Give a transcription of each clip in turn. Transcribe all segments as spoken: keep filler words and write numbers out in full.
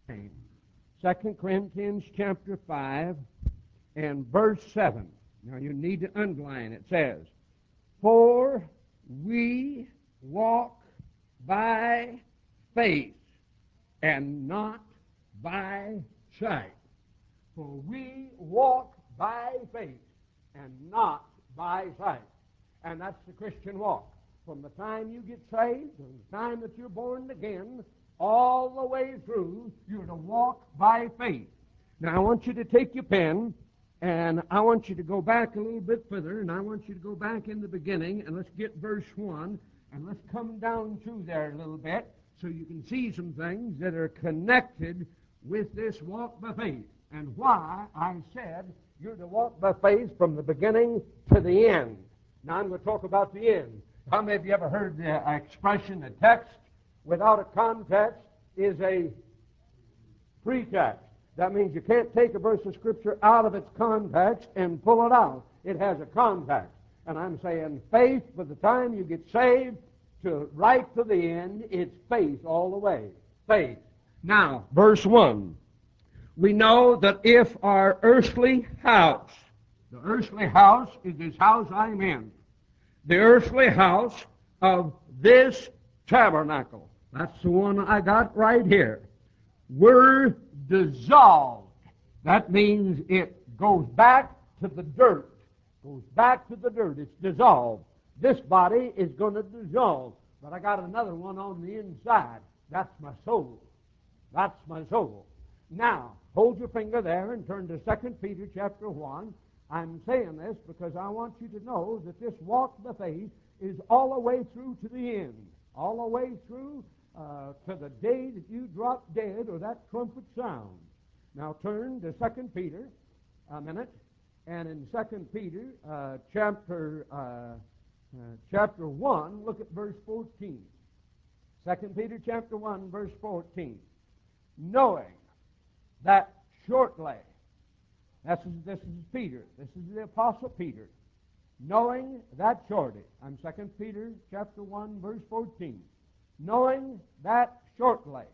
Second Corinthians chapter five and verse seven. Now you need to underline it. It says, "For we walk by faith and not by sight." For we walk by faith and not by sight. And that's the Christian walk. From the time you get saved, from the time that you're born again, all the way through, you're to walk by faith. Now I want you to take your pen, and I want you to go back a little bit further, and I want you to go back in the beginning, and let's get verse one, and let's come down through there a little bit so you can see some things that are connected with this walk by faith, and why I said you're to walk by faith from the beginning to the end. Now I'm going to talk about the end. How many of you ever heard the expression, a text without a context is a pretext? That means you can't take a verse of Scripture out of its context and pull it out. It has a context. And I'm saying faith, by the time you get saved to right to the end, it's faith all the way. Faith. Now, verse one. We know that if our earthly house, the earthly house is this house I'm in, the earthly house of this tabernacle, that's the one I got right here, were dissolved. That means it goes back to the dirt. Goes back to the dirt. It's dissolved. This body is going to dissolve. But I got another one on the inside. That's my soul. That's my soul. Now, hold your finger there and turn to Second Peter chapter one. I'm saying this because I want you to know that this walk by faith is all the way through to the end. All the way through uh, to the day that you drop dead or that trumpet sounds. Now turn to Second Peter a minute. And in Second Peter uh, chapter, uh, uh, chapter one, look at verse fourteen. Second Peter chapter one, verse fourteen. Knowing that shortly, this is, this is Peter, this is the Apostle Peter, knowing that shortly, I'm Second Peter chapter one, verse fourteen, knowing that shortly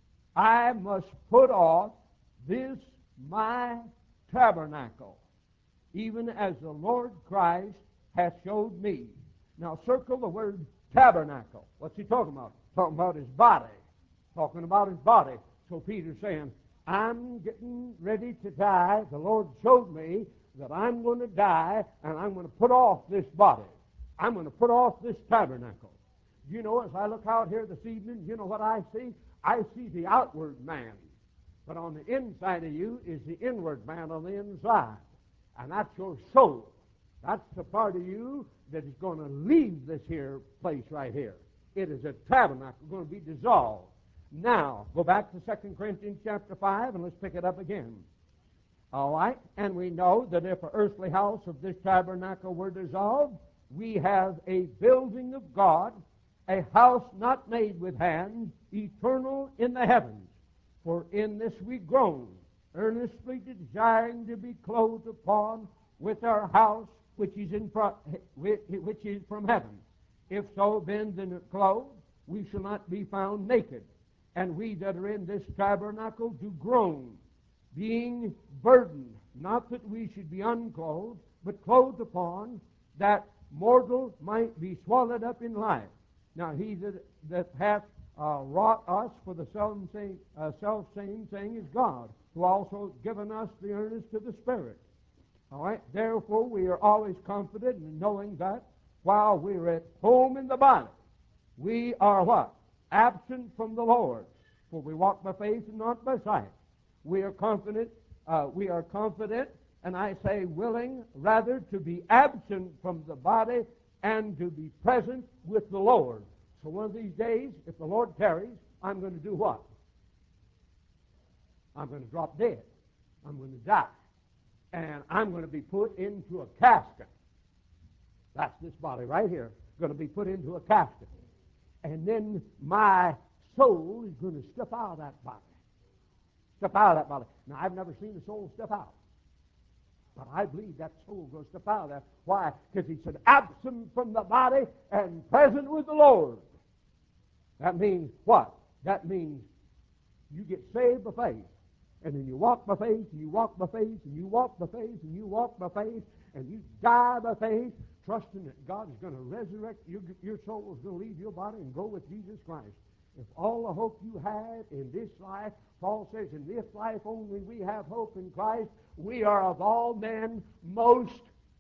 I must put off this my tabernacle, even as the Lord Christ hath showed me. Now circle the word tabernacle. What's he talking about? Talking about his body. Talking about his body. So Peter's saying, I'm getting ready to die. The Lord showed me that I'm going to die, and I'm going to put off this body. I'm going to put off this tabernacle. You know, as I look out here this evening, you know what I see? I see the outward man. But on the inside of you is the inward man on the inside. And that's your soul. That's the part of you that is going to leave this here place right here. It is a tabernacle going to be dissolved. Now, go back to Second Corinthians chapter five, and let's pick it up again. All right? And we know that if an earthly house of this tabernacle were dissolved, we have a building of God, a house not made with hands, eternal in the heavens. For in this we groan, earnestly desiring to be clothed upon with our house which is in pro- which is from heaven. If so, then, then clothed, we shall not be found naked. And we that are in this tabernacle do groan, being burdened, not that we should be unclothed, but clothed upon, that mortal might be swallowed up in life. Now he that, that hath uh, wrought us for the self-same, uh, self-same thing is God, who also given us the earnest of the Spirit. All right? Therefore, we are always confident in knowing that while we are at home in the body, we are what? Absent from the Lord. For we walk by faith and not by sight. We are confident, uh, we are confident, and I say willing, rather to be absent from the body and to be present with the Lord. So one of these days, if the Lord tarries, I'm going to do what? I'm going to drop dead. I'm going to die. And I'm going to be put into a casket. That's this body right here. Going to be put into a casket. And then my soul is going to step out of that body. Step out of that body. Now, I've never seen a soul step out. But I believe that soul will step out of there. Why? Because he said, absent from the body and present with the Lord. That means what? That means You get saved by faith. And then you walk by faith, and you walk by faith, and you walk by faith, and you walk by faith, and you die by faith, trusting that God is going to resurrect your, your soul, is going to leave your body and go with Jesus Christ. If all the hope you had in this life, Paul says, in this life only we have hope in Christ, we are of all men most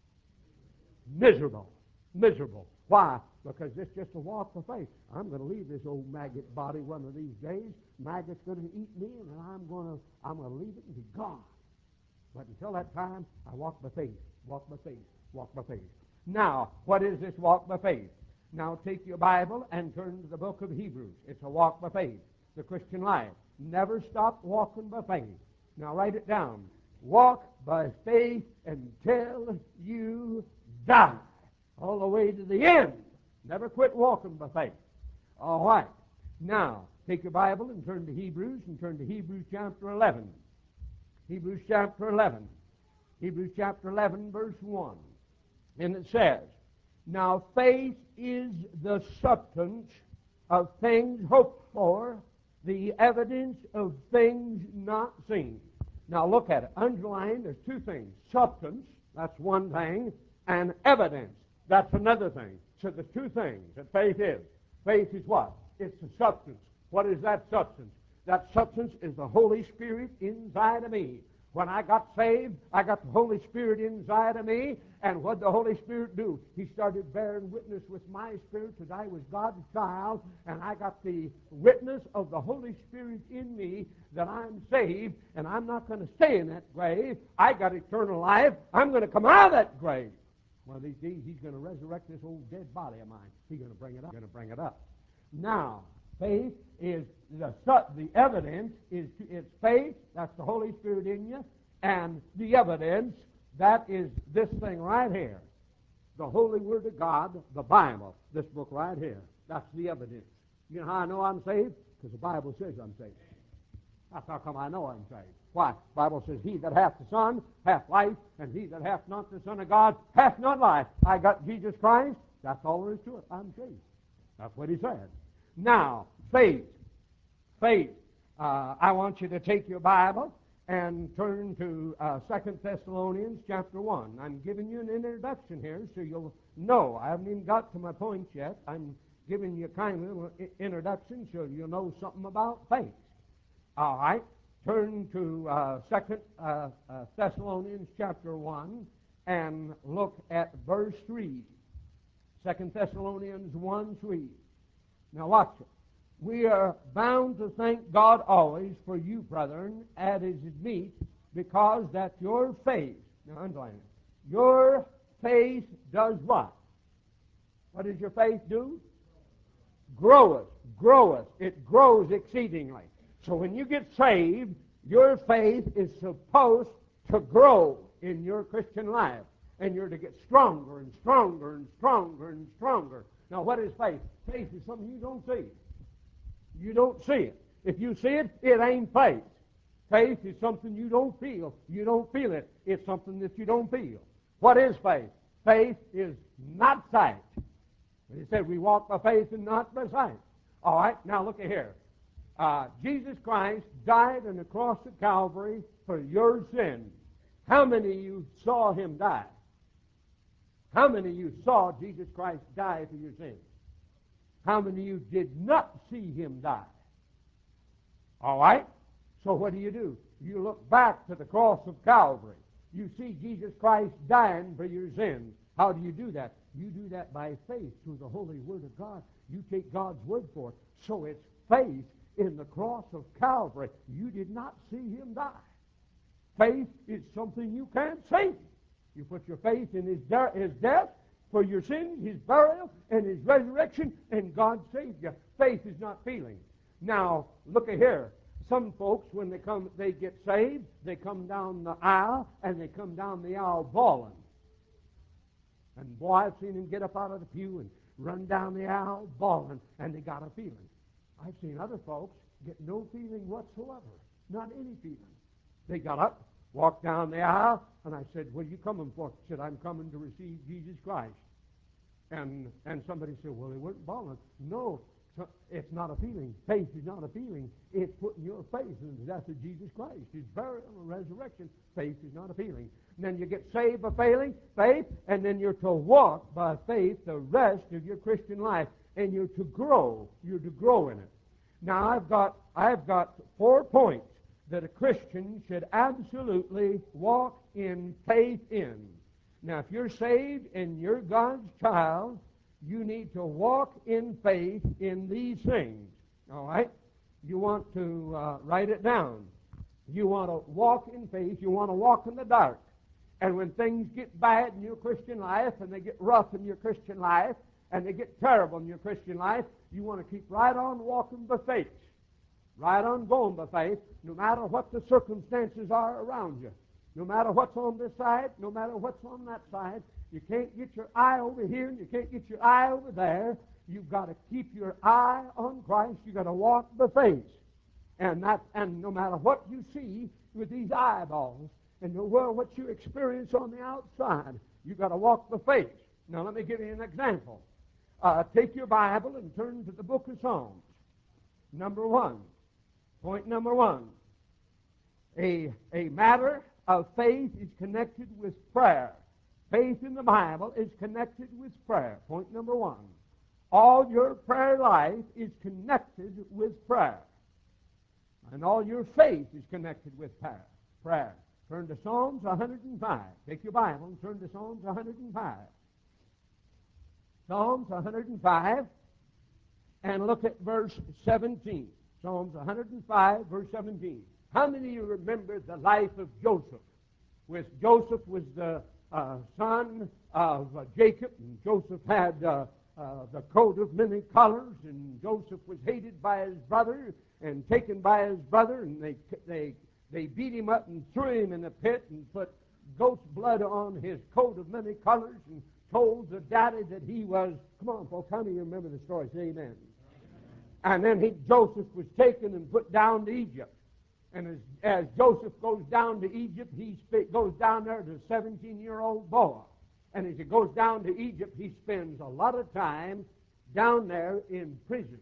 miserable. Miserable. Why? Because it's just a walk of faith. I'm going to leave this old maggot body one of these days. Maggot's going to eat me, and I'm going to I'm going to leave it and be gone. But until that time, I walk by faith. Walk by faith. Walk by faith. Now, what is this walk by faith? Now take your Bible and turn to the book of Hebrews. It's a walk by faith. The Christian life. Never stop walking by faith. Now write it down. Walk by faith until you die. All the way to the end. Never quit walking by faith. All right. Now, take your Bible and turn to Hebrews and turn to Hebrews chapter eleven. Hebrews chapter eleven. Hebrews chapter eleven, verse one. And it says, now faith is the substance of things hoped for, the evidence of things not seen. Now look at it. Underline, there's two things. Substance, that's one thing, and evidence. That's another thing. So the two things that faith is. Faith is what? It's the substance. What is that substance? That substance is the Holy Spirit inside of me. When I got saved, I got the Holy Spirit inside of me. And what did the Holy Spirit do? He started bearing witness with my spirit that I was God's child. And I got the witness of the Holy Spirit in me that I'm saved. And I'm not going to stay in that grave. I got eternal life. I'm going to come out of that grave. One of these days, he's going to resurrect this old dead body of mine. He's going to bring it up. Going to bring it up. Now, faith is the the evidence is it's faith. That's the Holy Spirit in you, and the evidence that is this thing right here, the Holy Word of God, the Bible. This book right here. That's the evidence. You know how I know I'm saved? Because the Bible says I'm saved. That's how come I know I'm saved. Why? The Bible says, he that hath the Son hath life, and he that hath not the Son of God hath not life. I got Jesus Christ. That's all there is to it. I'm saved. That's what he said. Now, faith. Faith. Uh, I want you to take your Bible and turn to uh, Second Thessalonians chapter one. I'm giving you an introduction here so you'll know. I haven't even got to my points yet. I'm giving you a kind of little introduction so you'll know something about faith. All right. Turn to uh, Second uh, uh, Thessalonians chapter one and look at verse three. Second Thessalonians one three. Now watch it. We are bound to thank God always for you, brethren, as is meet, because that your faith, now underline it, your faith does what? What does your faith do? Groweth, groweth. It grows exceedingly. So when you get saved, your faith is supposed to grow in your Christian life. And you're to get stronger and stronger and stronger and stronger. Now what is faith? Faith is something you don't see. You don't see it. If you see it, it ain't faith. Faith is something you don't feel. You don't feel it. It's something that you don't feel. What is faith? Faith is not sight. He said we walk by faith and not by sight. All right, now look at here. Uh, Jesus Christ died on the cross of Calvary for your sins. How many of you saw him die? How many of you saw Jesus Christ die for your sins? How many of you did not see him die? All right? So what do you do? You look back to the cross of Calvary. You see Jesus Christ dying for your sins. How do you do that? You do that by faith through the Holy Word of God. You take God's Word for it. So it's faith in the cross of Calvary. You did not see him die. Faith is something you can't see. You put your faith in his, de- his death for your sins, his burial, and his resurrection, and God saved you. Faith is not feeling. Now, look at here. Some folks, when they come, they get saved, they come down the aisle, and they come down the aisle bawling. And boy, I've seen them get up out of the pew and run down the aisle bawling, and they got a feeling. I've seen other folks get no feeling whatsoever, not any feeling. They got up, walked down the aisle, and I said, what are you coming for? He said, I'm coming to receive Jesus Christ. And and somebody said, well, they weren't bawling. No, so it's not a feeling. Faith is not a feeling. It's putting your faith in the death of Jesus Christ, His burial and resurrection. Faith is not a feeling. And then you get saved by failing, faith, and then you're to walk by faith the rest of your Christian life. And you're to grow. You're to grow in it. Now, I've got, I've got four points that a Christian should absolutely walk in faith in. Now, if you're saved and you're God's child, you need to walk in faith in these things. All right? You want to uh, write it down. You want to walk in faith. You want to walk in the dark. And when things get bad in your Christian life, and they get rough in your Christian life, and they get terrible in your Christian life, you want to keep right on walking by faith. Right on going by faith, no matter what the circumstances are around you. No matter what's on this side, no matter what's on that side. You can't get your eye over here, and you can't get your eye over there. You've got to keep your eye on Christ. You've got to walk by faith. And that, and no matter what you see with these eyeballs, and no matter what you experience on the outside, you've got to walk by faith. Now, let me give you an example. Uh, take your Bible and turn to the book of Psalms. Number one. Point number one. A, a matter of faith is connected with prayer. Faith in the Bible is connected with prayer. Point number one. All your prayer life is connected with prayer. And all your faith is connected with prayer. Prayer. Turn to Psalms one hundred five. Take your Bible and turn to Psalms one hundred five. Psalms one hundred five, and look at verse seventeen. Psalms one hundred five, verse seventeen. How many of you remember the life of Joseph? With Joseph was the uh, son of uh, Jacob, and Joseph had uh, uh, the coat of many colors, and Joseph was hated by his brother and taken by his brother, and they they they beat him up and threw him in the pit and put goat's blood on his coat of many colors and told the daddy that he was, come on folks, how many of you remember the story? Say amen. And then he, Joseph was taken and put down to Egypt. And as, as Joseph goes down to Egypt, he sp- goes down there to a seventeen-year-old boy. And as he goes down to Egypt, he spends a lot of time down there in prison.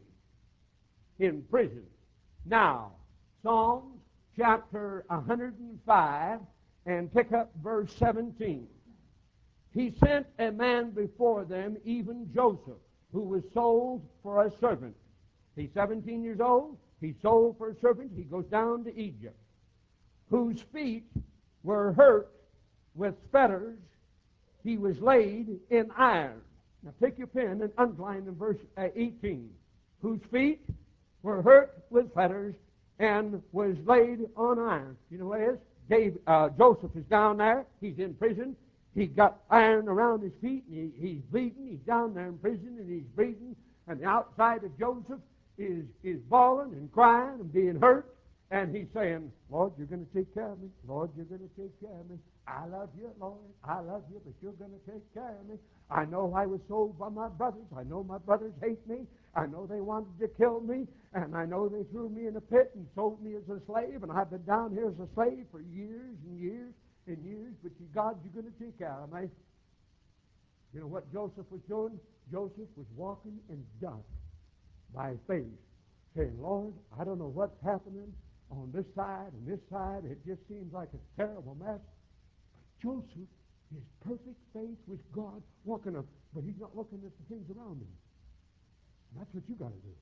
In prison. Now, Psalms chapter one hundred five, and pick up verse seventeen. He sent a man before them, even Joseph, who was sold for a servant. He's seventeen years old. He's sold for a servant. He goes down to Egypt, whose feet were hurt with fetters. He was laid in iron. Now take your pen and underline in verse eighteen. Whose feet were hurt with fetters and was laid on iron. You know what it is? Dave, uh, Joseph is down there. He's in prison. He got iron around his feet, and he, he's bleeding. He's down there in prison, and he's bleeding. And the outside of Joseph is, is bawling and crying and being hurt. And he's saying, Lord, you're going to take care of me. Lord, you're going to take care of me. I love you, Lord. I love you, but you're going to take care of me. I know I was sold by my brothers. I know my brothers hate me. I know they wanted to kill me. And I know they threw me in a pit and sold me as a slave. And I've been down here as a slave for years and years and years. But you, God, you're going to take care of me. You know what Joseph was doing? Joseph was walking in dark by faith, saying, Lord, I don't know what's happening on this side and this side. It just seems like a terrible mess. But Joseph, his perfect faith was God walking up, but he's not looking at the things around him. And that's what you got to do.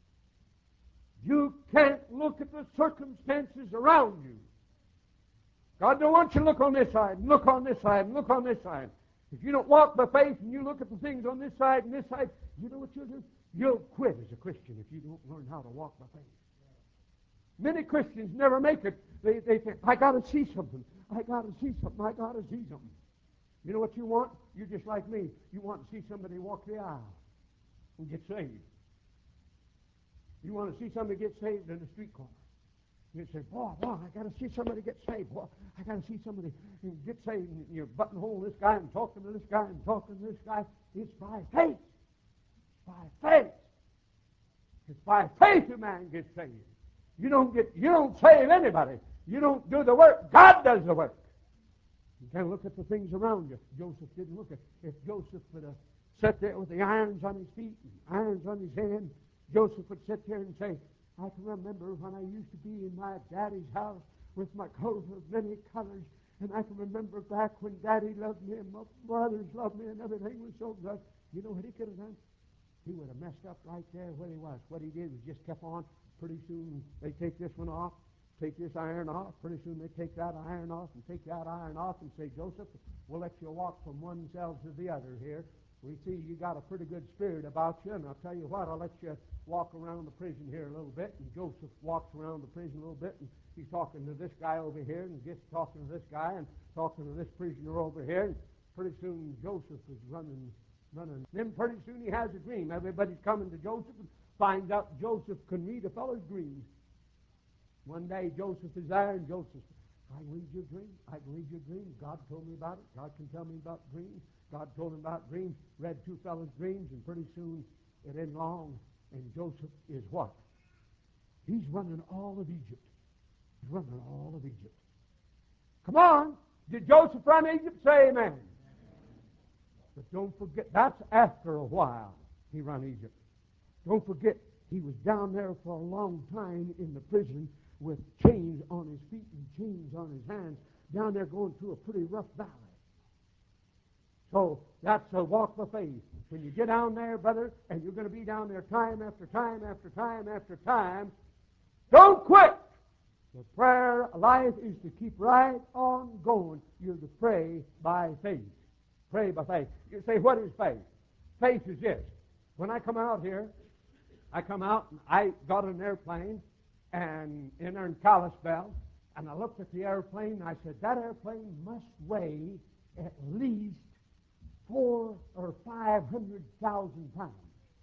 You can't look at the circumstances around you. God don't want you to look on this side and look on this side and look on this side. If you don't walk by faith and you look at the things on this side and this side, you know what you'll do? You'll quit as a Christian if you don't learn how to walk by faith. Many Christians never make it. They, they think, I got to see something. I got to see something. I got to see something. You know what you want? You're just like me. You want to see somebody walk the aisle and get saved. You want to see somebody get saved in the street corner. You say, boy, boy, I got to see somebody get saved. Boy, I got to see somebody get saved. And you're buttonholing this guy and talking to this guy and talking to this guy. It's by faith. It's by faith. It's by faith a man gets saved. You don't get, you don't save anybody. You don't do the work. God does the work. You can't look at the things around you. Joseph didn't look at. If Joseph would have sat there with the irons on his feet and irons on his hand, Joseph would sit there and say, I can remember when I used to be in my daddy's house with my clothes of many colors, and I can remember back when daddy loved me and my brothers loved me and everything was so good. You know what he could have done? He would have messed up right there where he was. What he did was just kept on. Pretty soon they take this one off, take this iron off. Pretty soon they take that iron off and take that iron off and say, Joseph, we'll let you walk from one cell to the other here. We see you got a pretty good spirit about you, and I'll tell you what, I'll let you walk around the prison here a little bit. And Joseph walks around the prison a little bit, and he's talking to this guy over here, and gets talking to this guy, and talking to this prisoner over here. And pretty soon Joseph is running, running. Then pretty soon he has a dream. Everybody's coming to Joseph and finds out Joseph can read a fellow's dreams. One day Joseph is there, and Joseph says, I can read your dream. I can read your dream. God told me about it. God can tell me about dreams. God told him about dreams. Read two fellows' dreams, and pretty soon it isn't long. And Joseph is what? He's running all of Egypt. He's running all of Egypt. Come on. Did Joseph run Egypt? Say amen. But don't forget, that's after a while he run Egypt. Don't forget, he was down there for a long time in the prison with chains on his feet and chains on his hands, down there going through a pretty rough valley. So that's a walk of faith. When you get down there, brother, and you're going to be down there time after time after time after time, don't quit. The prayer life is to keep right on going. You're to pray by faith. Pray by faith. You say, what is faith? Faith is this. When I come out here, I come out and I got an airplane and in there in Kalispell, and I looked at the airplane and I said, that airplane must weigh at least four or five hundred thousand pounds.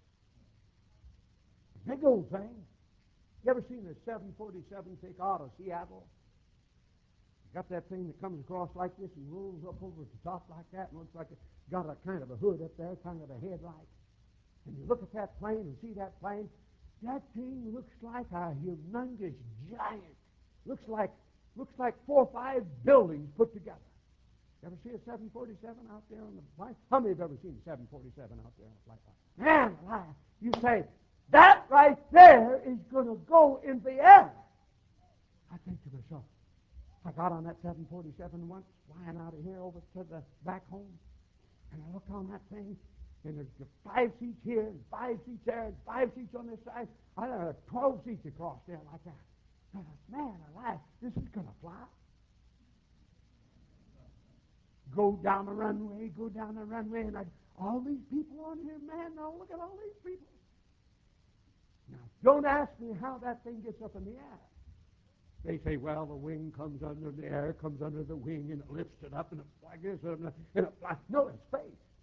Big old thing. You ever seen a seven forty-seven take out of Seattle? Got that thing that comes across like this and rolls up over the top like that, and looks like it's got a kind of a hood up there, kind of a headlight. And you look at that plane and see that plane, that thing looks like a humongous giant. Looks like looks like four or five buildings put together. You ever see a seven forty-seven out there on the plane? How many have ever seen a seven forty-seven out there on the flight line? Man alive, you say, that right there is going to go in the air. I think to myself, I got on that seven forty-seven once, flying out of here over to the back home, and I looked on that thing, and there's five seats here, and five seats there, and five seats on this side. I don't know, twelve seats across there like that. I thought, man alive, this is going to fly. Go down the runway, go down the runway, and I, all these people on here, man, now look at all these people. Now, don't ask me how that thing gets up in the air. They say, well, the wing comes under the air, comes under the wing, and it lifts it up, and it like this, and it flies. No, it's faith.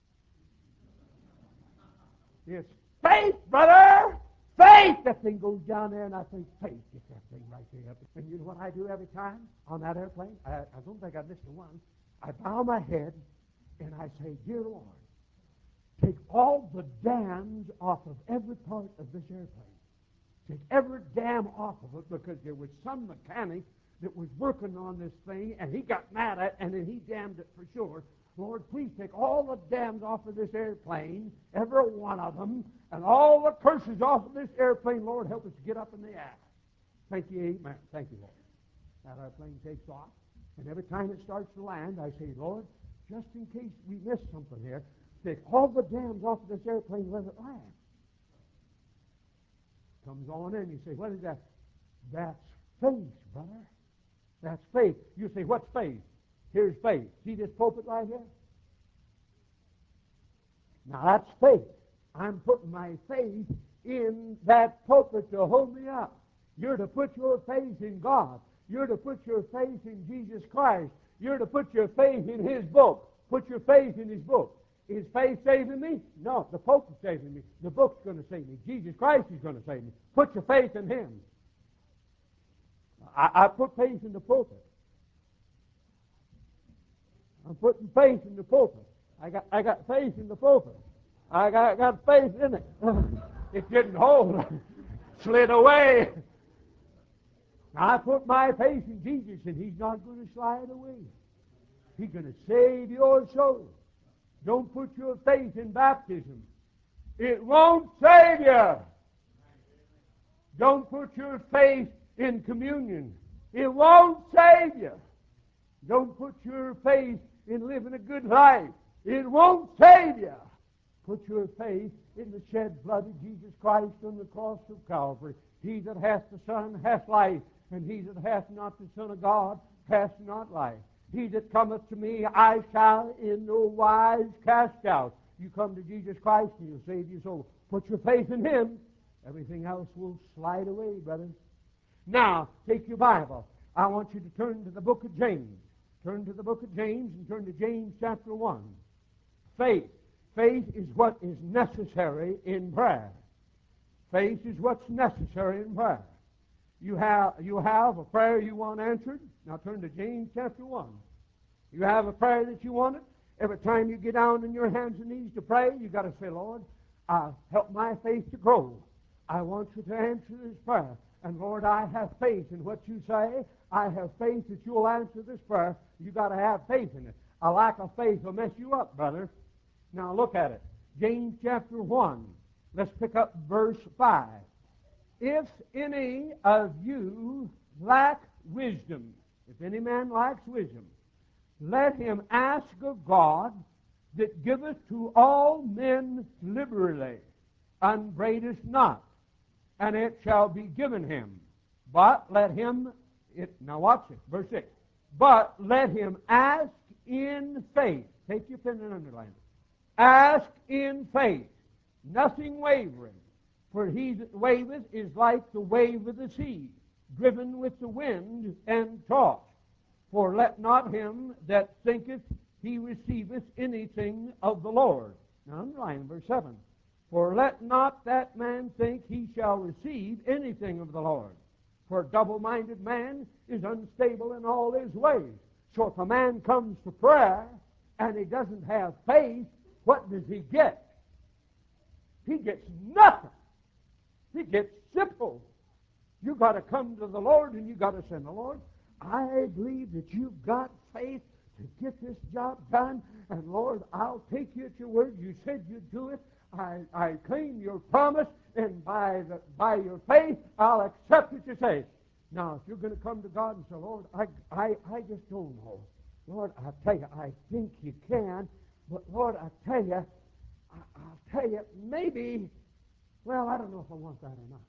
It's faith, brother! Faith! That thing goes down there, and I think, faith, get that thing right there up. And you know what I do every time on that airplane? I, I don't think I've missed a one. I bow my head, and I say, dear Lord, take all the dams off of every part of this airplane. Take every dam off of it, because there was some mechanic that was working on this thing, and he got mad at it, and then he damned it for sure. Lord, please take all the dams off of this airplane, every one of them, and all the curses off of this airplane. Lord, help us to get up in the air. Thank you, amen. Thank you, Lord. That airplane takes off, and every time it starts to land, I say, Lord, just in case we miss something here, take all the dams off of this airplane and let it land. Comes on in, you say, what is that? That's faith, brother. That's faith. You say, what's faith? Here's faith. See this pulpit right here? Now that's faith. I'm putting my faith in that pulpit to hold me up. You're to put your faith in God. You're to put your faith in Jesus Christ. You're to put your faith in His book. Put your faith in His book. Is faith saving me? No, the Pope is saving me. The book's going to save me. Jesus Christ is going to save me. Put your faith in Him. I, I put faith in the pulpit. I'm putting faith in the pulpit. I got I got faith in the pulpit. I got, I got faith in it. It didn't hold. Slid away. I put my faith in Jesus, and He's not going to slide away. He's going to save your soul. Don't put your faith in baptism. It won't save you. Don't put your faith in communion. It won't save you. Don't put your faith in living a good life. It won't save you. Put your faith in the shed blood of Jesus Christ on the cross of Calvary. He that hath the Son hath life, and he that hath not the Son of God hath not life. He that cometh to me, I shall in no wise cast out. You come to Jesus Christ, and He'll save your soul. Put your faith in Him. Everything else will slide away, brother. Now, take your Bible. I want you to turn to the book of James. Turn to the book of James and turn to James chapter one. Faith. Faith is what is necessary in prayer. Faith is what's necessary in prayer. You have, you have a prayer you want answered. Now turn to James chapter one. You have a prayer that you wanted. Every time you get down on your hands and knees to pray, you've got to say, Lord, uh, help my faith to grow. I want you to answer this prayer. And Lord, I have faith in what you say. I have faith that you'll answer this prayer. You've got to have faith in it. A lack of faith will mess you up, brother. Now look at it. James chapter one. Let's pick up verse five. If any of you lack wisdom, if any man lacks wisdom, let him ask of God that giveth to all men liberally, upbraideth not, and it shall be given him. But let him, it, now watch it, verse six. But let him ask in faith. Take your pen and underline it. Ask in faith, nothing wavering. For he that waveth is like the wave of the sea, driven with the wind and tossed. For let not him that thinketh he receiveth anything of the Lord. Now underline verse seven. For let not that man think he shall receive anything of the Lord. For a double-minded man is unstable in all his ways. So if a man comes to prayer and he doesn't have faith, what does he get? He gets nothing. He gets simple. You've got to come to the Lord and you've got to say, Lord, I believe that you've got faith to get this job done. And Lord, I'll take you at your word. You said you'd do it. I, I claim your promise, and by the, by your faith, I'll accept what you say. Now, if you're going to come to God and say, Lord, I, I, I just don't know. Lord, I tell you, I think you can, but Lord, I tell you, I, I'll tell you, maybe, well, I don't know if I want that or not.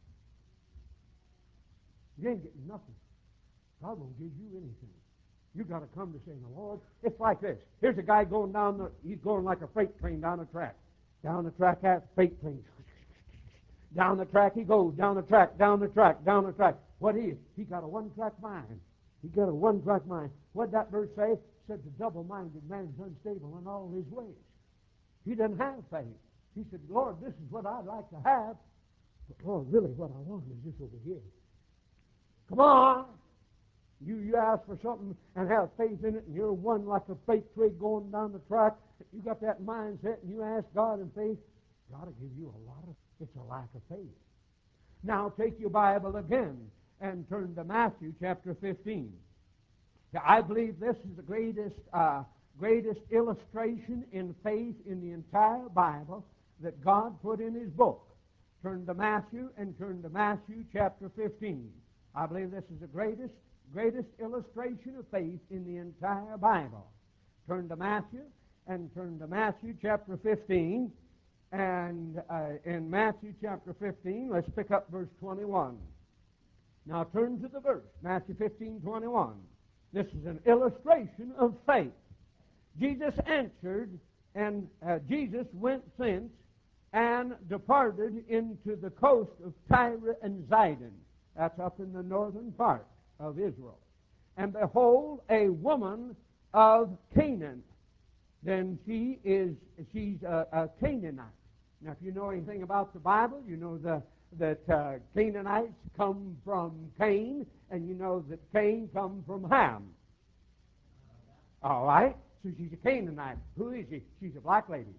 You ain't getting nothing. God won't give you anything. You've got to come to saying, Lord, it's like this. Here's a guy going down the, he's going like a freight train down the track. Down the track, that freight train. Down the track he goes, down the track, down the track, down the track. What is? He got a one-track mind. He got a one-track mind. What'd that verse say? It said the double-minded man is unstable in all his ways. He doesn't have faith. He said, Lord, this is what I'd like to have. But Lord, really what I want is this over here. Come on. You, you ask for something and have faith in it, and you're one like a freight train going down the track. You got that mindset, and you ask God in faith, God will give you a lot of, it's a lack of faith. Now take your Bible again and turn to Matthew chapter fifteen. Now, I believe this is the greatest, uh, greatest illustration in faith in the entire Bible that God put in His book. Turn to Matthew and turn to Matthew chapter fifteen. I believe this is the greatest, greatest illustration of faith in the entire Bible. Turn to Matthew and turn to Matthew chapter fifteen. And uh, in Matthew chapter fifteen, let's pick up verse twenty-one. Now turn to the verse, Matthew fifteen, twenty-one. This is an illustration of faith. Jesus answered, and uh, Jesus went thence and departed into the coast of Tyre and Zidon. That's up in the northern part of Israel. And behold, a woman of Canaan. Then she is, she's a, a Canaanite. Now, if you know anything about the Bible, you know the, that uh, Canaanites come from Cain, and you know that Cain come from Ham. All right? So she's a Canaanite. Who is she? She's a black lady.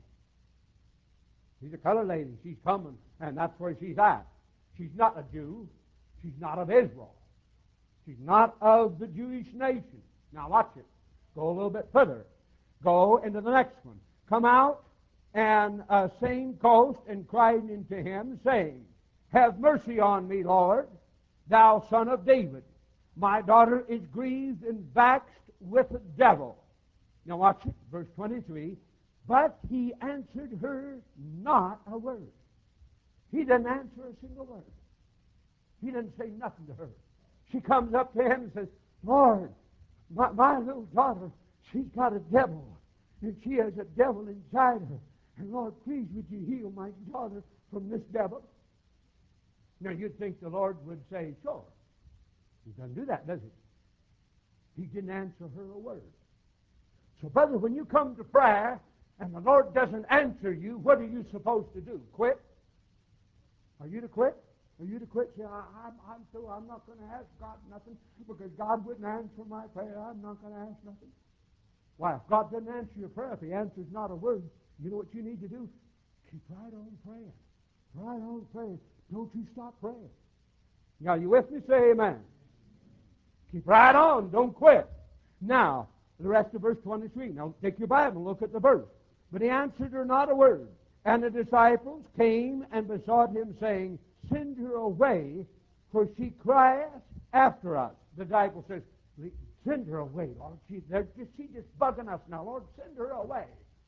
She's a colored lady. She's coming, and that's where she's at. She's not a Jew. She's not of Israel. She's not of the Jewish nation. Now watch it. Go a little bit further. Go into the next one. Come out and uh, same coast and cried unto him, saying, Have mercy on me, Lord, thou son of David. My daughter is grieved and vexed with the devil. Now watch it, verse twenty-three. But he answered her not a word. He didn't answer a single word. He didn't say nothing to her. She comes up to him and says, Lord, my, my little daughter, she's got a devil. And she has a devil inside her. And Lord, please would you heal my daughter from this devil? Now you'd think the Lord would say, sure. He doesn't do that, does he? He didn't answer her a word. So brother, when you come to prayer and the Lord doesn't answer you, what are you supposed to do? Quit? Are you to quit? Are you to quit? Say, I, I'm, I'm through. I'm not going to ask God nothing because God wouldn't answer my prayer. I'm not going to ask nothing. Why, if God doesn't answer your prayer, if he answers not a word, you know what you need to do? Keep right on praying. Right on praying. Don't you stop praying. Now, you with me? Say amen. Keep right on. Don't quit. Now, the rest of verse twenty-three. Now, take your Bible and look at the verse. But he answered her not a word. And the disciples came and besought him, saying, Send her away, for she crieth after us. The disciple says, Send her away, Lord. She, just, she's just bugging us now, Lord. Send her away.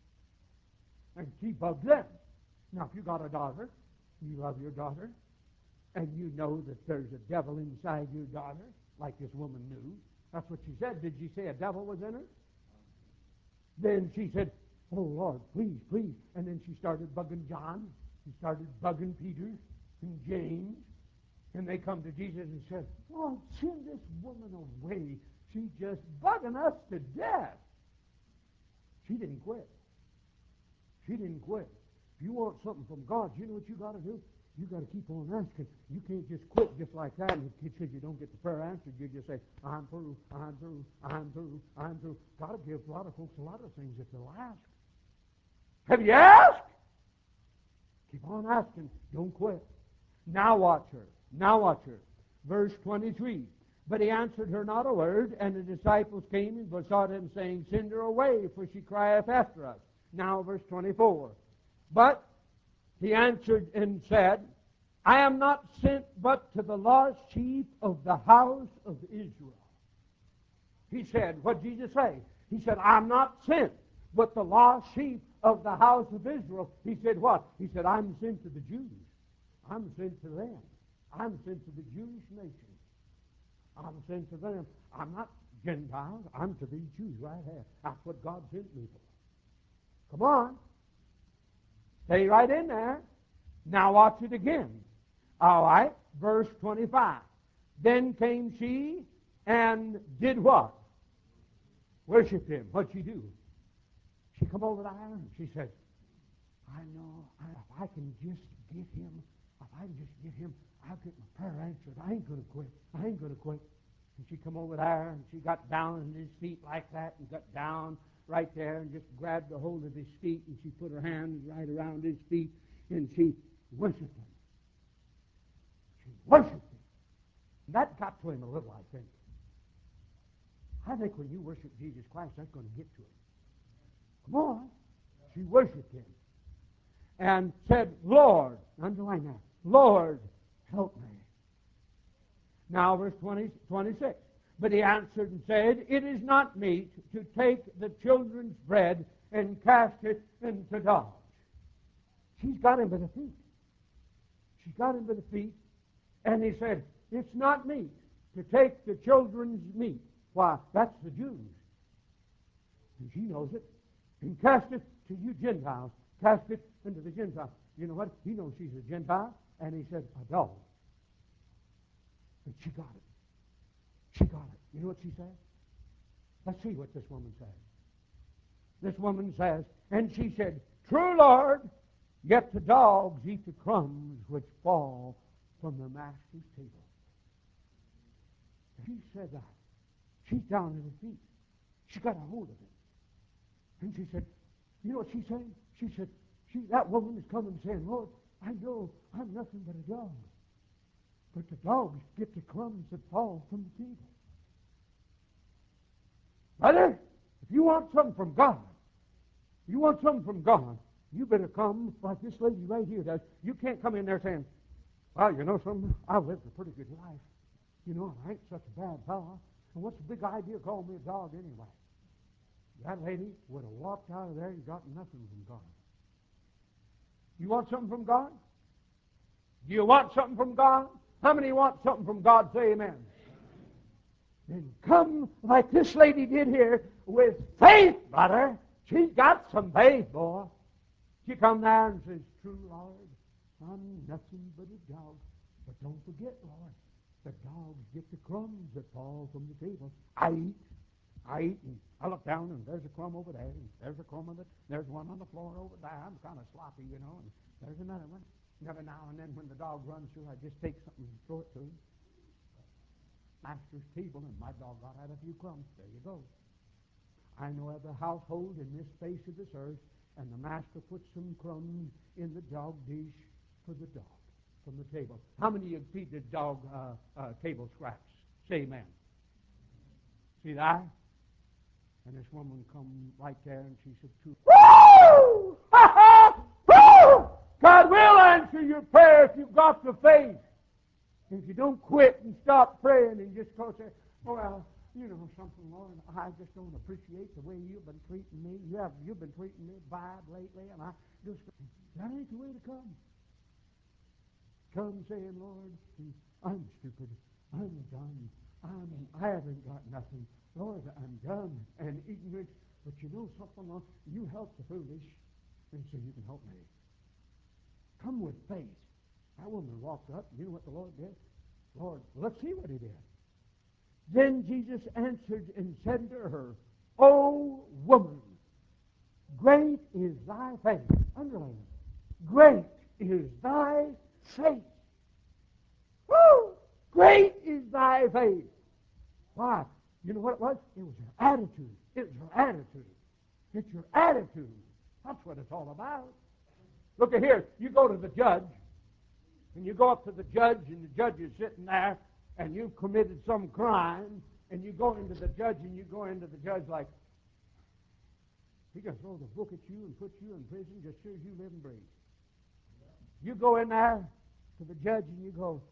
And she bugs them. Now, if you got a daughter, you love your daughter, and you know that there's a devil inside your daughter, like this woman knew. That's what she said. Did she say a devil was in her? Then she said, Oh, Lord, please, please. And then she started bugging John. She started bugging Peter and James. And they come to Jesus and said, Lord, send this woman away. She's just bugging us to death. She didn't quit. She didn't quit. If you want something from God, you know what you got to do? You got to keep on asking. You can't just quit just like that. And because you don't get the prayer answered, you just say, I'm through, I'm through, I'm through, I'm through. God will give a lot of folks a lot of things if they'll ask. Have you asked? Keep on asking. Don't quit. Now watch her. Now watch her. Verse twenty-three. But he answered her not a word, and the disciples came and besought him, saying, Send her away, for she crieth after us. Now verse twenty-four. But he answered and said, I am not sent but to the lost sheep of the house of Israel. He said, what did Jesus say? He said, I'm not sent but the lost sheep of the house of Israel. He said what? He said, I'm sent to the Jews. I'm sent to them. I'm sent to the Jewish nation. I'm sent to them. I'm not Gentiles. I'm to these Jews right here. That's what God sent me for. Come on. Stay right in there. Now watch it again. All right. Verse twenty-five. Then came she and did what? Worship him. What'd she do? She come over there and she said, I know I, if I can just get him, if I can just get him, I'll get my prayer answered. I ain't going to quit. I ain't going to quit. And she come over there and she got down on his feet like that and got down right there and just grabbed a hold of his feet and she put her hands right around his feet and she worshiped him. She worshiped him. And that got to him a little, I think. I think when you worship Jesus Christ, that's going to get to him. Come on. She worshiped him and said, Lord, underline that, Lord, help me. Now, verse twenty, twenty-six. But he answered and said, It is not meet to take the children's bread and cast it into dogs. She's got him by the feet. She's got him by the feet. And he said, It's not meet to take the children's meat. Why, that's the Jews. And she knows it. And cast it to you Gentiles. Cast it into the Gentiles. You know what? He knows she's a Gentile. And he said, a dog. And she got it. She got it. You know what she said? Let's see what this woman says. This woman says, and she said, True, Lord, yet the dogs eat the crumbs which fall from the master's table. She said that. She's down at his feet. She got a hold of him. And she said, you know what she's saying? She said, she, that woman is coming saying, Lord, I know I'm nothing but a dog. But the dogs get the crumbs that fall from the table. Brother, if you want something from God, you want something from God, you better come like this lady right here does. You can't come in there saying, Well, you know something? I've lived a pretty good life. You know, I ain't such a bad fella. And what's the big idea of calling me a dog anyway? That lady would have walked out of there and got nothing from God. You want something from God? Do you want something from God? How many want something from God? Say amen. Then come like this lady did here with faith, brother. She's got some faith, boy. She come there and says, true Lord, I'm nothing but a dog. But don't forget, Lord, the dogs get the crumbs that fall from the table. I eat. I eat, and I look down, and there's a crumb over there, and there's a crumb of it. There's one on the floor over there. I'm kind of sloppy, you know, and there's another one. Every now and then when the dog runs through, I just take something and throw it to him. Master's table, and my dog got out a few crumbs. There you go. I know every household in this face of this earth, and the master puts some crumbs in the dog dish for the dog from the table. How many of you feed the dog uh, uh, table scraps? Say amen. See that? And this woman come right there, and she said, "Woo! Ha ha! Woo! God will answer your prayer if you've got the faith. If you don't quit and stop praying and just go say, well, you know something, Lord, I just don't appreciate the way you've been treating me. You have, you've been treating me bad lately, and I just, that ain't the way to come. Come saying, Lord, I'm stupid. I'm done. I'm, I haven't got nothing. Lord, I'm dumb and ignorant. But you know something, Lord? You help the foolish, and so you can help me. Come with faith. That woman walked up. You know what the Lord did? Lord, let's see what he did. Then Jesus answered and said to her, O woman, great is thy faith. Underline it. Great is thy faith. Woo! Great is thy faith. Why? You know what it was? It was her attitude. It was her attitude. It's your attitude. That's what it's all about. Look at here. You go to the judge, and you go up to the judge, and the judge is sitting there, and you've committed some crime, and you go into the judge, and you go into the judge like, he can throw the book at you and put you in prison just as sure as you live and breathe. You go in there to the judge, and you go,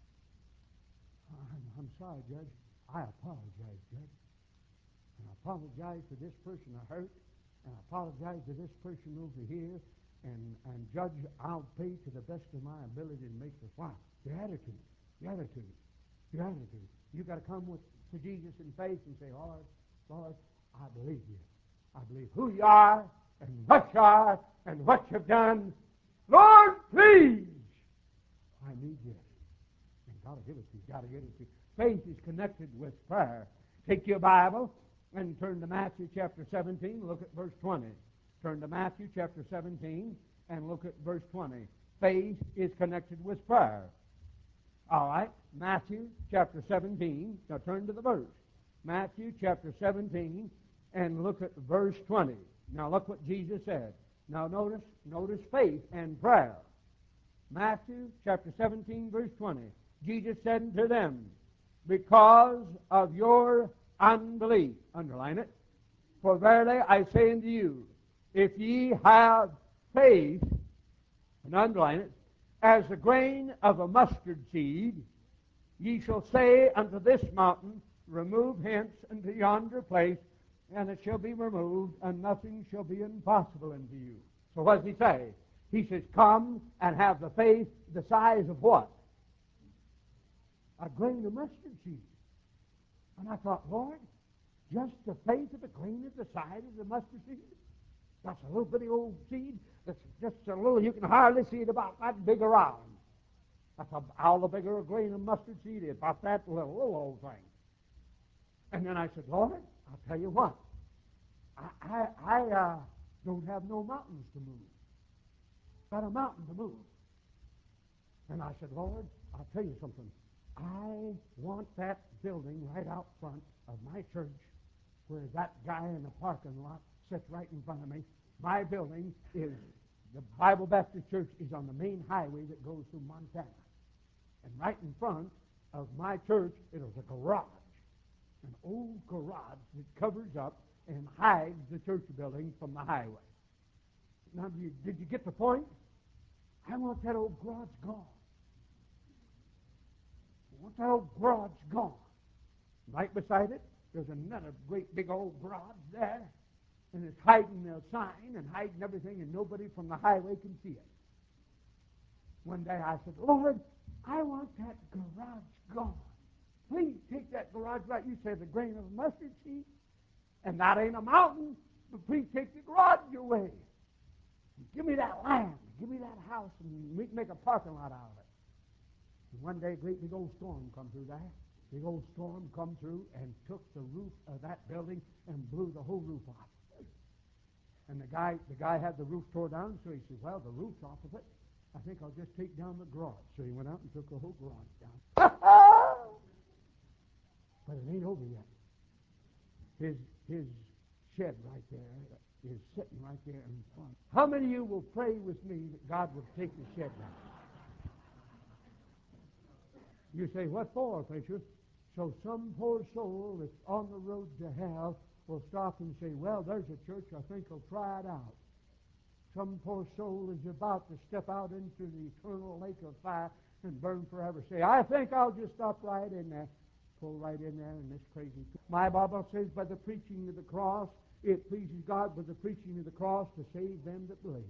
I'm, I'm sorry, Judge. I apologize, Judge. And I apologize to this person I hurt, and I apologize to this person over here, and, and Judge, I'll pay to the best of my ability to make this. Why? Your attitude. Your attitude. Your attitude. You've got to come with, to Jesus in faith and say, Lord, Lord, I believe you. I believe who you are, and what you are, and what you've done. Lord, please, I need you. And God will give it to you. God will give it to you. Faith is connected with prayer. Take your Bible and turn to Matthew chapter seventeen. Look at verse twenty. Turn to Matthew chapter seventeen and look at verse twenty. Faith is connected with prayer. All right. Matthew chapter seventeen. Now turn to the verse. Matthew chapter seventeen and look at verse twenty. Now look what Jesus said. Now notice, notice faith and prayer. Matthew chapter seventeen, verse twenty. Jesus said to them, because of your unbelief, underline it, for verily I say unto you, if ye have faith, and underline it, as the grain of a mustard seed, ye shall say unto this mountain, remove hence unto yonder place, and it shall be removed, and nothing shall be impossible unto you. So what does he say? He says, come and have the faith the size of what? A grain of mustard seed. And I thought, Lord, just the faith of a grain of the size of the mustard seed? That's a little bitty old seed. That's just a little, you can hardly see it about that big around. That's a, how the bigger a grain of mustard seed is, about that little, little old thing. And then I said, Lord, I'll tell you what. I, I, I uh, don't have no mountains to move. Got a mountain to move. And I said, Lord, I'll tell you something. I want that building right out front of my church where that guy in the parking lot sits right in front of me. My building is, the Bible Baptist Church is on the main highway that goes through Montana. And right in front of my church, it is a garage. An old garage that covers up and hides the church building from the highway. Now, did you, did you get the point? I want that old garage gone. What's that old garage gone? Right beside it, there's another great big old garage there. And it's hiding the sign and hiding everything, and nobody from the highway can see it. One day I said, Lord, I want that garage gone. Please take that garage right. You say the grain of a mustard seed, and that ain't a mountain, but please take the garage away. Give me that land. Give me that house, and we can make a parking lot out of it. And one day, a great big old storm come through there. Big old storm come through and took the roof of that building and blew the whole roof off. And the guy, the guy had the roof tore down, so he said, well, the roof's off of it. I think I'll just take down the garage. So he went out and took the whole garage down. But it ain't over yet. His, his shed right there is sitting right there in front. How many of you will pray with me that God would take the shed down? You say, what for, preacher? So some poor soul that's on the road to hell will stop and say, well, there's a church, I think I'll try it out. Some poor soul is about to step out into the eternal lake of fire and burn forever. Say, I think I'll just stop right in there. Pull right in there in this crazy. My Bible says, by the preaching of the cross, it pleases God by the preaching of the cross to save them that believe.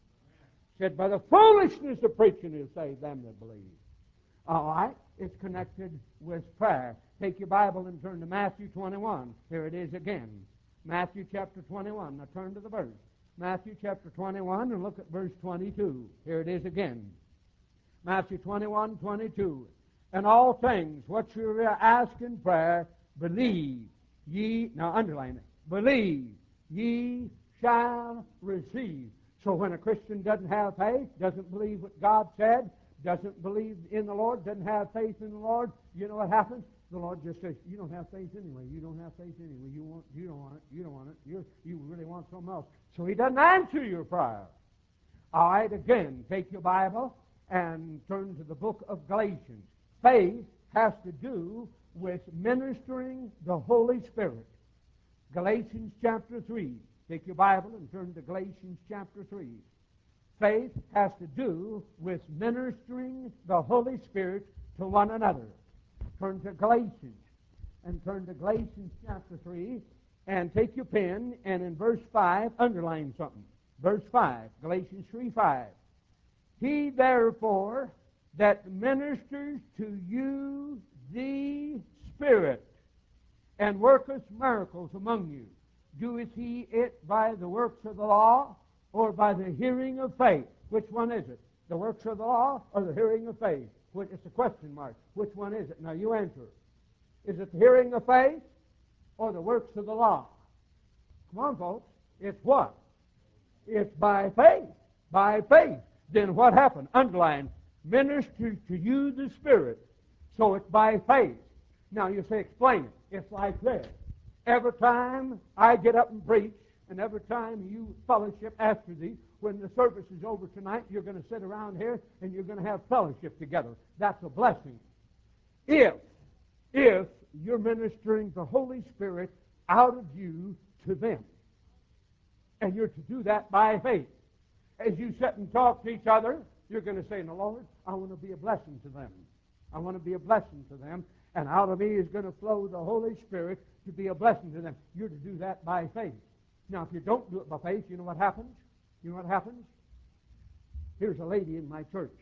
Said, by the foolishness of preaching, he'll save them that believe. All right, it's connected with prayer. Take your Bible and turn to Matthew twenty-one. Here it is again. Matthew chapter twenty-one. Now turn to the verse. Matthew chapter twenty-one and look at verse twenty-two. Here it is again. Matthew twenty-one, twenty-two. And all things what you ask in prayer, believe ye, now underline it, believe ye shall receive. So when a Christian doesn't have faith, doesn't believe what God said, doesn't believe in the Lord, doesn't have faith in the Lord, you know what happens? The Lord just says, you don't have faith anyway. You don't have faith anyway. You want, you don't want it. You don't want it. You you really want something else. So he doesn't answer your prayer. All right, again, take your Bible and turn to the book of Galatians. Faith has to do with ministering the Holy Spirit. Galatians chapter three. Take your Bible and turn to Galatians chapter three. Faith has to do with ministering the Holy Spirit to one another. Turn to Galatians and turn to Galatians chapter three and take your pen and in verse five underline something. Verse five, Galatians three five. He therefore that ministers to you the Spirit and worketh miracles among you, doeth he it by the works of the law or by the hearing of faith? Which one is it? The works of the law or the hearing of faith? It's a question mark. Which one is it? Now you answer. Is it the hearing of faith or the works of the law? Come on, folks. It's what? It's by faith. By faith. Then what happened? Underline. Minister to you the Spirit. So it's by faith. Now you say, explain it. It's like this. Every time I get up and preach, and every time you fellowship after thee, when the service is over tonight, you're going to sit around here and you're going to have fellowship together. That's a blessing. If, if you're ministering the Holy Spirit out of you to them. And you're to do that by faith. As you sit and talk to each other, you're going to say, "No, Lord, I want to be a blessing to them. I want to be a blessing to them. And out of me is going to flow the Holy Spirit to be a blessing to them." You're to do that by faith. Now, if you don't do it by faith, you know what happens? You know what happens? Here's a lady in my church.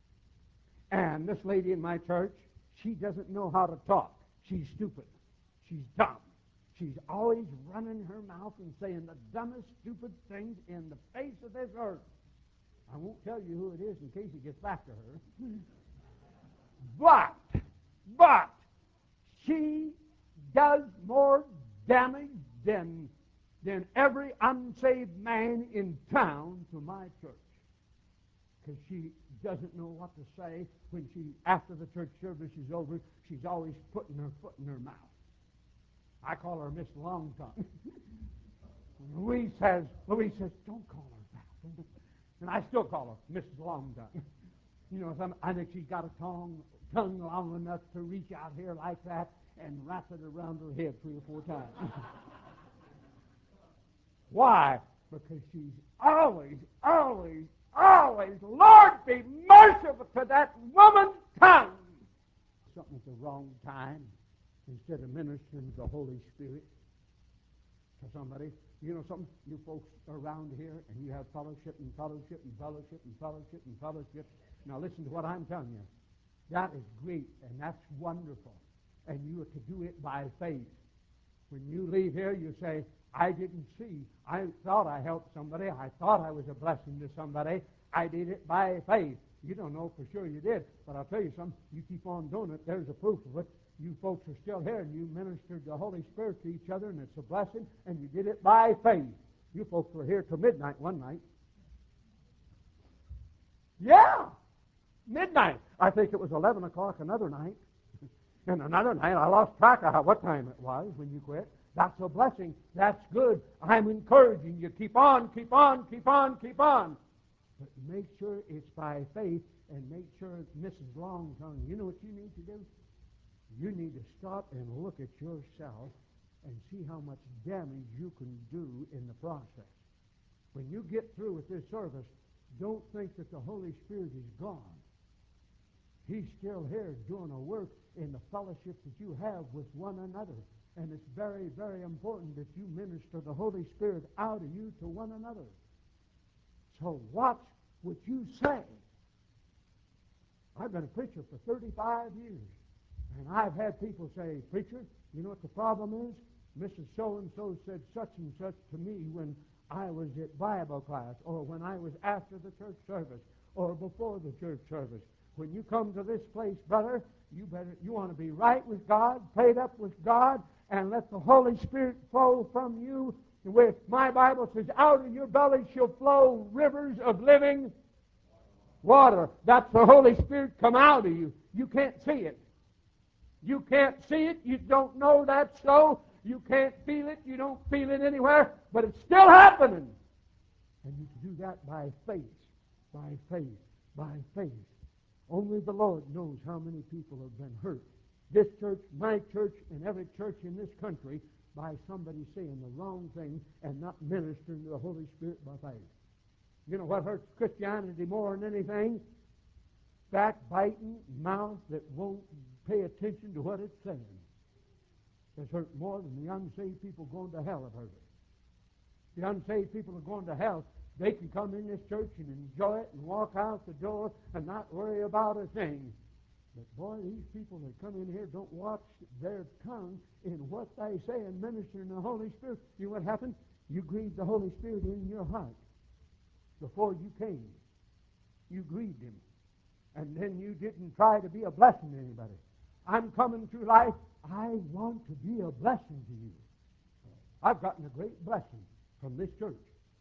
And this lady in my church, she doesn't know how to talk. She's stupid. She's dumb. She's always running her mouth and saying the dumbest, stupid things in the face of this earth. I won't tell you who it is in case it gets back to her. But, but, she does more damage than, than every unsaved man in town to my church. Because she doesn't know what to say when she, after the church service is over, she's always putting her foot in her mouth. I call her Miss Long Tongue. Louise says, Louise says, don't call her that. And I still call her Missus Long Tongue. You know, some, I think she's got a tongue, tongue long enough to reach out here like that and wrap it around her head three or four times. Why? Because she's always, always, always, Lord, be merciful to that woman's tongue. something at the wrong time instead of ministering the Holy Spirit to somebody. You know something? You folks around here, and you have fellowship and fellowship and fellowship and fellowship and fellowship. Now listen to what I'm telling you. That is great, and that's wonderful. And you are to do it by faith. When you leave here, you say, I didn't see. I thought I helped somebody. I thought I was a blessing to somebody. I did it by faith. You don't know for sure you did, but I'll tell you something. You keep on doing it. There's a proof of it. You folks are still here, and you ministered the Holy Spirit to each other, and it's a blessing, and you did it by faith. You folks were here till midnight one night. Yeah, midnight. I think it was eleven o'clock another night. And another night, I lost track of how, what time it was when you quit. That's a blessing. That's good. I'm encouraging you. Keep on, keep on, keep on, keep on. But make sure it's by faith, and make sure Missus Longtongue, you know what you need to do? You need to stop and look at yourself and see how much damage you can do in the process. When you get through with this service, don't think that the Holy Spirit is gone. He's still here doing a work in the fellowship that you have with one another. And it's very, very important that you minister the Holy Spirit out of you to one another. So watch what you say. I've been a preacher for thirty-five years. And I've had people say, preacher, you know what the problem is? Missus So-and-so said such and such to me when I was at Bible class, or when I was after the church service, or before the church service. When you come to this place, brother, you better you want to be right with God, prayed up with God, and let the Holy Spirit flow from you. With my Bible says, out of your belly shall flow rivers of living water. That's the Holy Spirit come out of you. You can't see it. You can't see it. You don't know that's so. You can't feel it. You don't feel it anywhere. But it's still happening. And you can do that by faith. By faith. By faith. Only the Lord knows how many people have been hurt. This church, my church, and every church in this country by somebody saying the wrong thing and not ministering to the Holy Spirit by faith. You know what hurts Christianity more than anything? Backbiting mouth that won't pay attention to what it's saying. It's hurt more than the unsaved people going to hell have hurt it. The unsaved people are going to hell. They can come in this church and enjoy it and walk out the door and not worry about a thing. But boy, these people that come in here don't watch their tongue in what they say and minister in the Holy Spirit. You know what happened? You grieved the Holy Spirit in your heart before you came. You grieved Him. And then you didn't try to be a blessing to anybody. I'm coming through life. I want to be a blessing to you. I've gotten a great blessing from this church.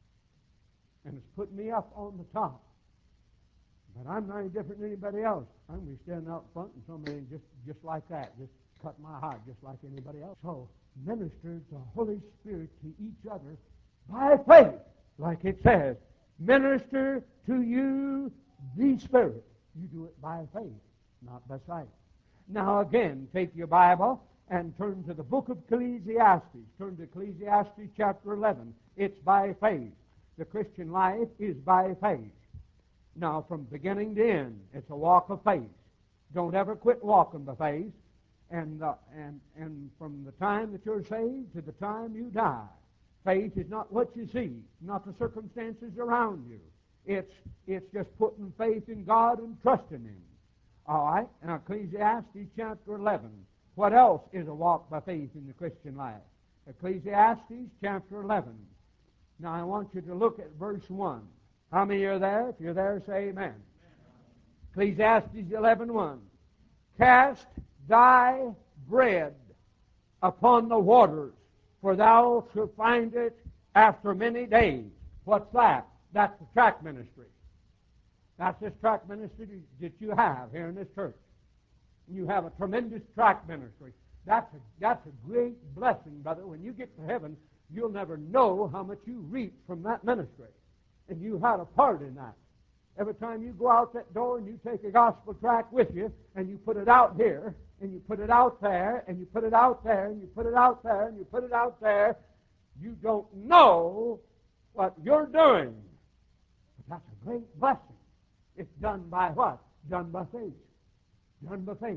And it's put me up on the top. But I'm not any different than anybody else. I'm going to be standing out front and somebody just, just like that, just cut my heart just like anybody else. So minister the Holy Spirit to each other by faith, like it says. Minister to you the Spirit. You do it by faith, not by sight. Now again, take your Bible and turn to the book of Ecclesiastes. Turn to Ecclesiastes chapter eleven. It's by faith. The Christian life is by faith. Now, from beginning to end, it's a walk of faith. Don't ever quit walking by faith. And, uh, and, and from the time that you're saved to the time you die, faith is not what you see, not the circumstances around you. It's, it's just putting faith in God and trusting Him. All right? Now, Ecclesiastes chapter eleven. What else is a walk by faith in the Christian life? Ecclesiastes chapter eleven. Now, I want you to look at verse one. How many are there? If you're there, say amen. Amen. Ecclesiastes eleven one. Cast thy bread upon the waters, for thou shalt find it after many days. What's that? That's the tract ministry. That's this tract ministry that you have here in this church. You have a tremendous tract ministry. That's a, that's a great blessing, brother. When you get to heaven, you'll never know how much you reap from that ministry. And you had a part in that. Every time you go out that door and you take a gospel tract with you and you put it out here and you put it out there and you put it out there and you put it out there and you put it out there, you don't know what you're doing. But that's a great blessing. It's done by what? Done by faith. Done by faith.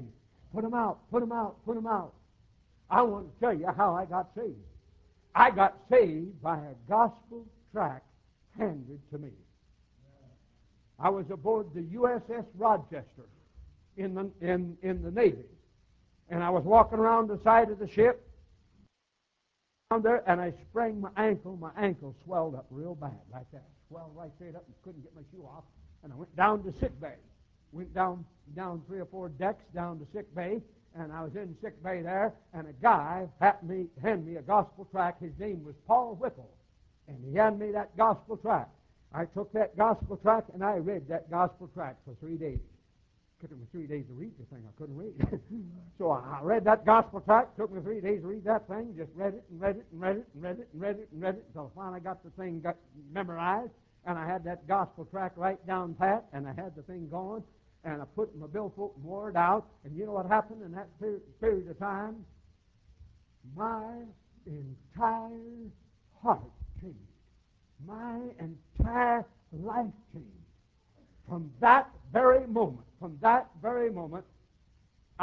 Put them out, put them out, put them out. I want to tell you how I got saved. I got saved by a gospel tract handed to me. I was aboard the U S S Rochester in the, in, in the Navy. And I was walking around the side of the ship down there, and I sprained my ankle. My ankle swelled up real bad like that. Swelled right straight up and couldn't get my shoe off. And I went down to sick bay. Went down, down three or four decks down to sick bay. And I was in sick bay there, and a guy happened me, handed me a gospel tract. His name was Paul Whipple. And he handed me that gospel tract. I took that gospel tract, and I read that gospel tract for three days. It took me three days to read the thing. I couldn't read. So I read that gospel tract. Took me three days to read that thing. Just read it and read it and read it and read it and read it and read it until finally I got the thing got memorized. And I had that gospel tract right down pat, and I had the thing going. And I put my billfold and wore it out. And you know what happened in that period, period of time? My entire heart changed. My entire life changed. From that very moment, from that very moment, I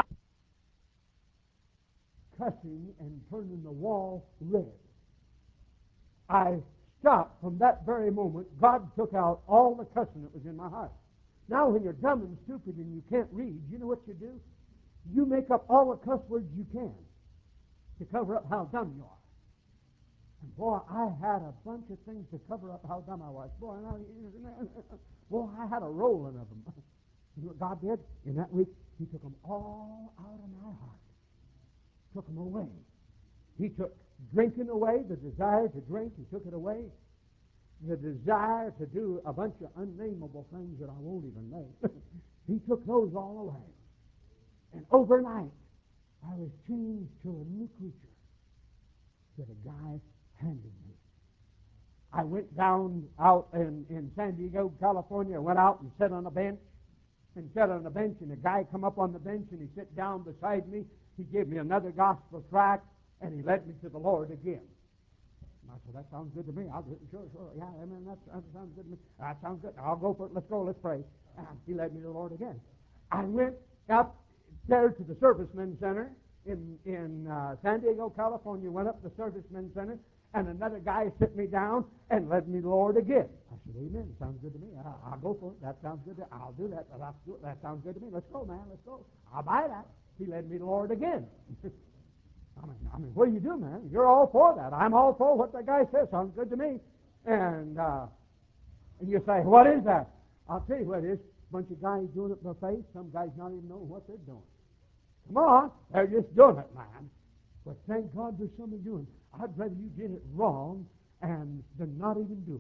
was cussing and turning the wall red. I stopped from that very moment. God took out all the cussing that was in my heart. Now, when you're dumb and stupid and you can't read, you know what you do? You make up all the cuss words you can to cover up how dumb you are. And boy, I had a bunch of things to cover up how dumb I was. Boy, I, boy, I had a rolling of them. You know what God did? In that week, He took them all out of my heart. Took them away. He took drinking away, the desire to drink. He took it away. The desire to do a bunch of unnameable things that I won't even name. He took those all away. And overnight, I was changed to a new creature that a guy handed me. I went down out in, in San Diego, California, went out and sat on a bench, and sat on a bench, and a guy come up on the bench, and he sat down beside me. He gave me another gospel tract, and he led me to the Lord again. And I said, that sounds good to me. I'll do it. Sure, sure. Yeah, amen. That, that sounds good to me. That sounds good. I'll go for it. Let's go. Let's pray. And he led me to the Lord again. I went up there to the Servicemen's Center in, in uh, San Diego, California, went up to the Servicemen's Center, and another guy sit me down and led me to the Lord again. I said, amen. Sounds good to me. I'll, I'll go for it. That sounds good. To, I'll do that. I'll do it. That sounds good to me. Let's go, man. Let's go. I'll buy that. He led me to the Lord again. I mean, I mean, what do you do, man? You're all for that. I'm all for what that guy says. Sounds good to me. And, uh, and you say, what is that? I'll tell you what it is. A bunch of guys doing it by faith. Some guys not even knowing what they're doing. Come on. They're just doing it, man. But thank God there's something doing. I'd rather you did it wrong and than not even do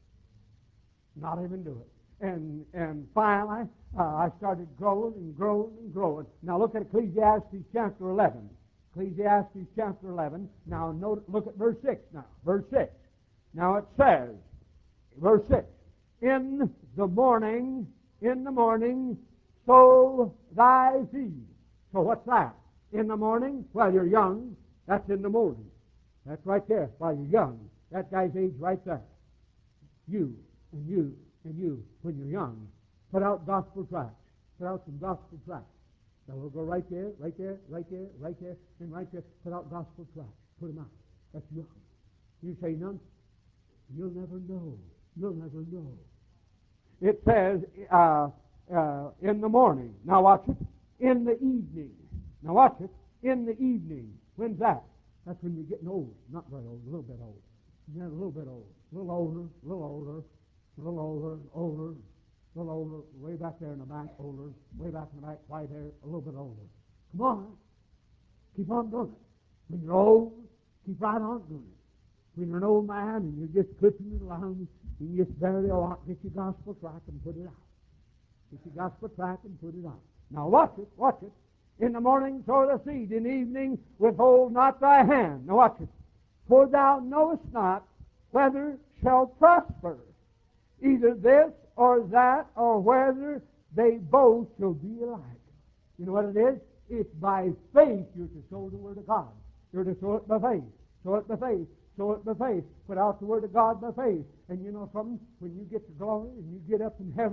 it. Not even do it. And and finally, uh, I started growing and growing and growing. Now look at Ecclesiastes chapter eleven. Ecclesiastes chapter eleven. Now note, look at verse six now. Verse six. Now it says, verse six, in the morning, in the morning, sow thy seed. So what's that? In the morning, while you're young, that's in the morning. That's right there, while you're young. That guy's age right there. You, and you, and you, when you're young, put out gospel tracts. Put out some gospel tracts. Now we'll go right there, right there, right there, right there, and right there. Put out gospel tracts. Put them out. That's young. You say none? You'll never know. You'll never know. It says uh, uh, in the morning. Now watch it. In the evening. Now watch it. In the evening. When's that? That's when you're getting old. Not very old. A little bit old. Yeah, a little bit old. A little older. A little older. A little older. Older. A little older. Way back there in the back. Older. Way back in the back. White hair. A little bit older. Come on. Keep on doing it. When you're old, keep right on doing it. When you're an old man and you're just clipping it along, you can just barely out. Get your gospel tract and put it out. Get your gospel tract and put it out. Now watch it. Watch it. In the morning sow the seed, in the evening withhold not thy hand. Now watch it. For thou knowest not whether shall prosper, either this or that, or whether they both shall be alike. You know what it is? It's by faith you're to sow the Word of God. You're to sow it by faith. Sow it by faith. Sow it by faith. Put out the Word of God by faith. And you know something? When you get to glory and you get up in heaven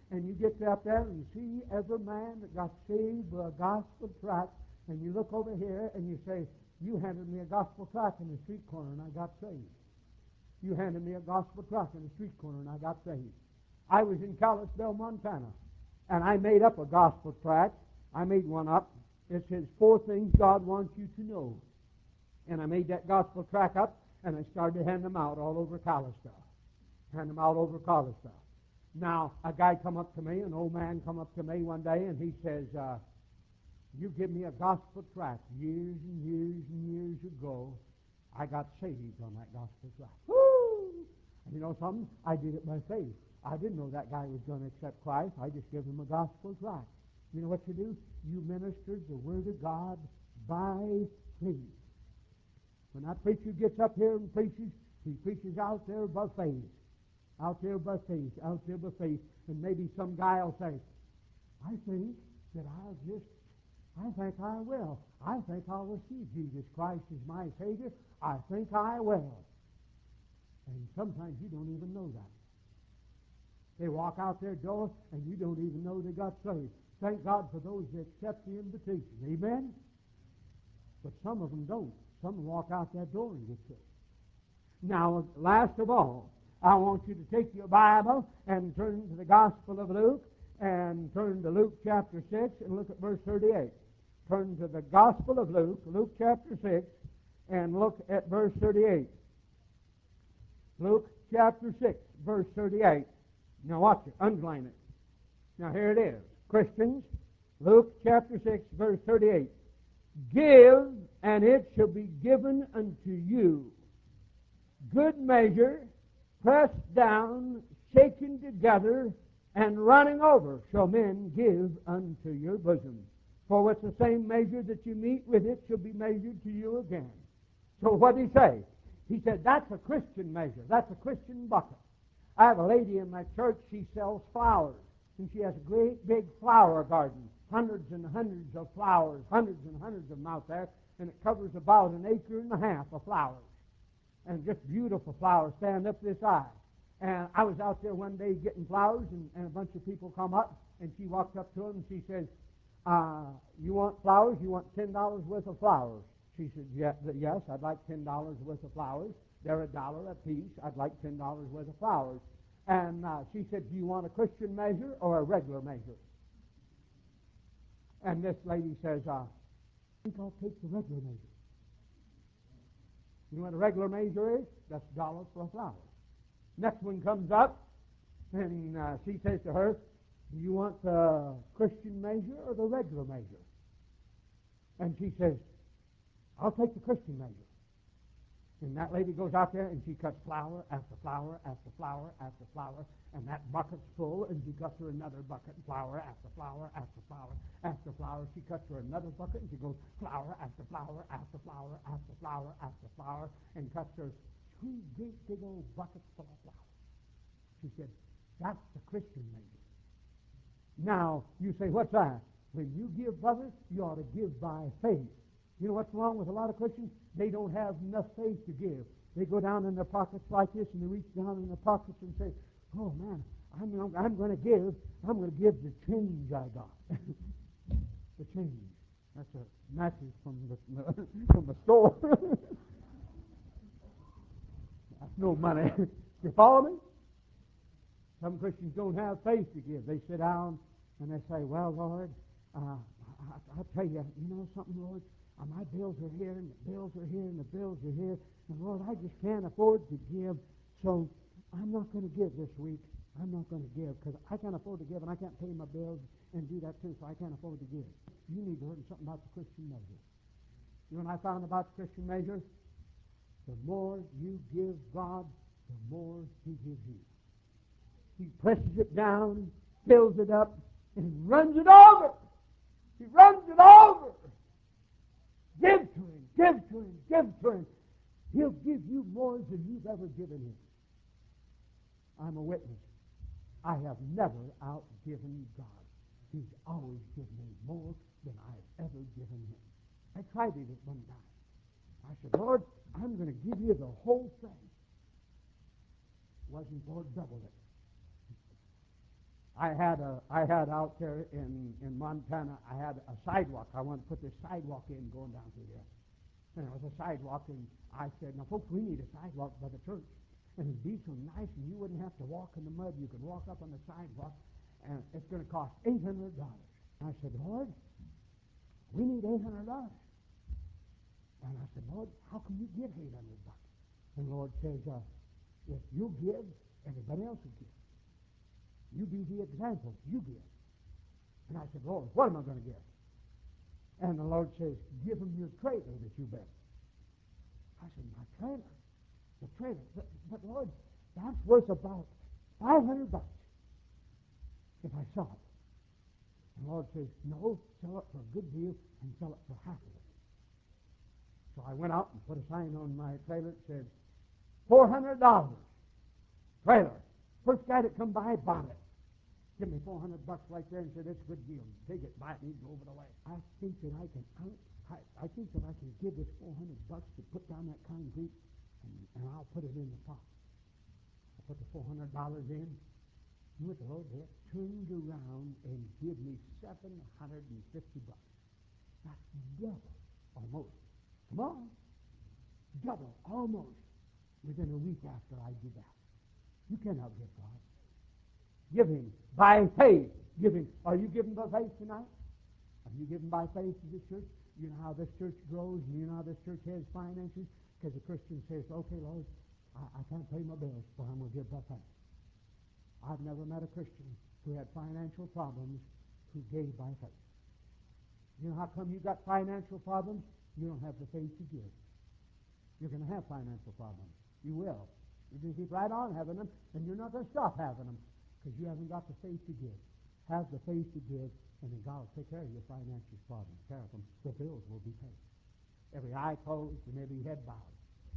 and you get up there and you see every man that got saved by a gospel tract, and you look over here and you say, you handed me a gospel tract in the street corner and I got saved. You handed me a gospel tract in the street corner and I got saved. I was in Kalispell, Montana, and I made up a gospel tract. I made one up. It says, four things God wants you to know. And I made that gospel tract up, and I started to hand them out all over Kalispell. Hand them out over Kalispell. Now, a guy come up to me, an old man come up to me one day, and he says, uh, you give me a gospel tract. Years and years and years ago, I got saved on that gospel tract. Woo! And you know something? I did it by faith. I didn't know that guy was going to accept Christ. I just gave him a gospel tract. You know what you do? You ministered the Word of God by faith. When that preacher gets up here and preaches, he preaches out there by faith. Out there by faith. Out there by faith. And maybe some guy will say, I think that I'll just, I think I will. I think I'll receive Jesus Christ as my Savior. I think I will. And sometimes you don't even know that. They walk out their door and you don't even know they got saved. Thank God for those that accept the invitation. Amen? But some of them don't. Some walk out that door and get saved. Now, last of all, I want you to take your Bible and turn to the Gospel of Luke and turn to Luke chapter six and look at verse thirty-eight. Turn to the Gospel of Luke, Luke chapter six, and look at verse thirty-eight. Luke chapter six, verse thirty-eight. Now watch it. Underline it. Now here it is. Christians, Luke chapter six, verse thirty-eight. Give, and it shall be given unto you. Good measure, pressed down, shaken together, and running over, shall men give unto your bosom. For with the same measure that you meet with, it shall be measured to you again. So what did he say? He said, that's a Christian measure. That's a Christian bucket. I have a lady in my church, she sells flowers. And she has a great big flower garden. Hundreds and hundreds of flowers, hundreds and hundreds of them out there. And it covers about an acre and a half of flowers. And just beautiful flowers stand up this high. And I was out there one day getting flowers, and, and a bunch of people come up, and she walked up to them, and she says, uh, you want flowers? You want ten dollars worth of flowers? She said, yeah, yes, I'd like ten dollars worth of flowers. They're a dollar a piece. I'd like ten dollars worth of flowers. And uh, she said, do you want a Christian measure or a regular measure? And this lady says, uh, I think I'll take the regular measure. You know what a regular measure is? That's a dollar for a flower. Next one comes up, and uh, she says to her, do you want the Christian measure or the regular measure? And she says, I'll take the Christian measure. And that lady goes out there and she cuts flower after flower after flower after flower, and that bucket's full, and she cuts her another bucket, flower after flower after flower after flower. She cuts her another bucket, and she goes flower after flower after flower after flower after flower, and cuts her two great big old buckets full of flour. She said, that's the Christian measure. Now, you say, what's that? When you give, brother, you ought to give by faith. You know what's wrong with a lot of Christians? They don't have enough faith to give. They go down in their pockets like this, and they reach down in their pockets and say, oh, man, I'm, I'm going to give. I'm going to give the change I got. The change. That's a message from the, from the store. That's no money. You follow me? Some Christians don't have faith to give. They sit down and they say, well, Lord, uh, I, I'll tell you, you know something, Lord? Uh, my bills are here, and the bills are here, and the bills are here. And, Lord, I just can't afford to give, so I'm not going to give this week. I'm not going to give because I can't afford to give, and I can't pay my bills and do that too, so I can't afford to give. You need to learn something about the Christian measure. You know what I found about the Christian measure? The more you give God, the more He gives you. He presses it down, fills it up, and runs it over. He runs it over. Give to Him, give to Him, give to Him. He'll give you more than you've ever given Him. I'm a witness. I have never outgiven God. He's always given me more than I've ever given Him. I tried it at one time. I said, Lord, I'm going to give you the whole thing. Wasn't Lord double it. I had a I had out there in, in Montana, I had a sidewalk. I wanted to put this sidewalk in going down through there. And it was a sidewalk, and I said, now folks, we need a sidewalk by the church. And it'd be so nice, and you wouldn't have to walk in the mud. You could walk up on the sidewalk, and it's going to cost eight hundred dollars. I said, Lord, we need eight hundred dollars. And I said, Lord, how can you give eight hundred bucks? And the Lord says, uh, if you give, everybody else will give. You be the example. You give. And I said, Lord, what am I going to give? And the Lord says, give them your trailer that you built. I said, my trailer? The trailer? But, but Lord, that's worth about five hundred bucks if I sell it. And the Lord says, no, sell it for a good deal and sell it for half of it. So I went out and put a sign on my trailer that said, four hundred dollars. Trailer. First guy that come by bought it. Give me four hundred bucks right there and said, it's a good deal. Take it, buy it, and go over the way. I think that I can, I, I think that I can give this four hundred bucks to put down that concrete, and, and I'll put it in the pot. I put the four hundred dollars in. You know what the Lord did? Turned around and give me seven hundred fifty bucks. That's double, almost. Come on. Double, almost, within a week after I did that. You cannot give God. Giving by faith. Giving. Are you giving by faith tonight? Are you giving by faith to this church? You know how this church grows, and you know how this church has finances? Because the Christian says, okay, Lord, I, I can't pay my bills, but I'm going to give by faith. I've never met a Christian who had financial problems who gave by faith. You know how come you got financial problems? You don't have the faith to give. You're going to have financial problems. You will. You're going to keep right on having them, and you're not going to stop having them because you haven't got the faith to give. Have the faith to give, and then God will take care of your financial problems. Care of them. The bills will be paid. Every eye closed and every head bowed.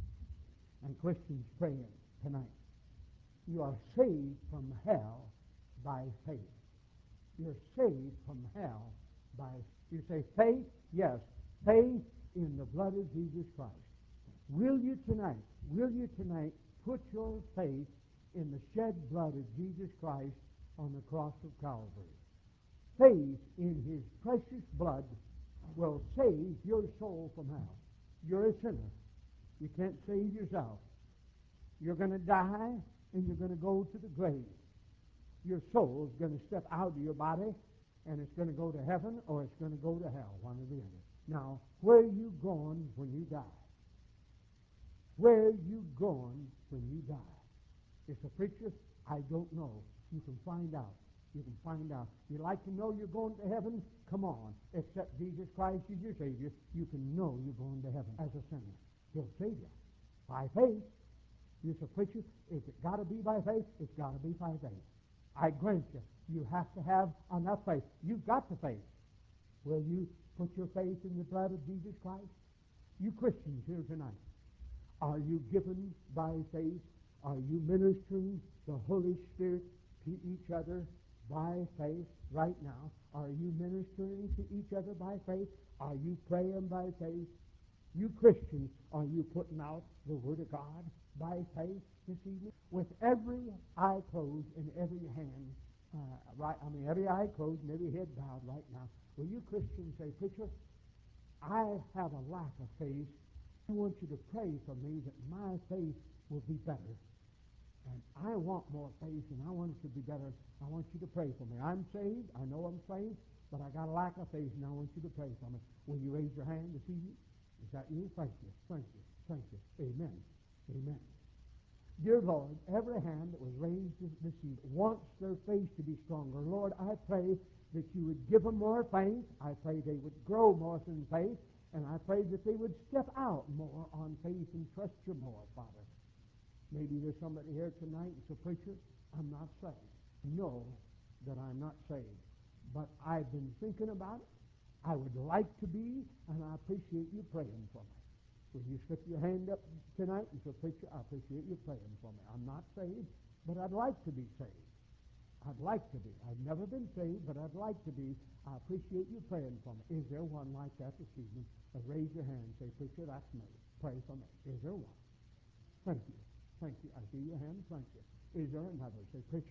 And Christians praying tonight. You are saved from hell by faith. You're saved from hell by, you say faith? Yes. Faith in the blood of Jesus Christ. Will you tonight, will you tonight put your faith in the shed blood of Jesus Christ on the cross of Calvary? Faith in his precious blood will save your soul from hell. You're a sinner. You can't save yourself. You're going to die, and you're going to go to the grave. Your soul is going to step out of your body, and it's going to go to heaven or it's going to go to hell, one or the other. Now, where are you going when you die? Where are you going when you die? It's a preacher, I don't know. You can find out. You can find out. You like to know you're going to heaven? Come on. Accept Jesus Christ as your Savior. You can know you're going to heaven as a sinner. He'll save you. By faith. You're a preacher. If it's got to be by faith, it's got to be by faith. I grant you, you have to have enough faith. You've got the faith. Will you put your faith in the blood of Jesus Christ? You Christians here tonight, are you given by faith? Are you ministering the Holy Spirit to each other by faith right now? Are you ministering to each other by faith? Are you praying by faith? You Christians, are you putting out the Word of God by faith this evening? With every eye closed and every hand, uh, right? I mean, every eye closed and every head bowed right now. Will you Christians say, preacher, I have a lack of faith. I want you to pray for me that my faith will be better. And I want more faith, and I want it to be better. I want you to pray for me. I'm saved. I know I'm saved, but I got a lack of faith, and I want you to pray for me. Will you raise your hand this evening? Is that you? Thank you. Thank you. Thank you. Amen. Amen. Dear Lord, every hand that was raised this evening wants their faith to be stronger. Lord, I pray that you would give them more faith. I pray they would grow more in faith. And I pray that they would step out more on faith and trust you more, Father. Maybe there's somebody here tonight that's a preacher. I'm not saved. Know that I'm not saved. But I've been thinking about it. I would like to be, and I appreciate you praying for me. Will you slip your hand up tonight and say, preacher, I appreciate you praying for me. I'm not saved, but I'd like to be saved. I'd like to be. I've never been saved, but I'd like to be. I appreciate you praying for me. Is there one like that this evening? Uh, raise your hand and say, preacher, that's me. Pray for me. Is there one? Thank you. Thank you. I see your hand. Thank you. Is there another? Say, preacher,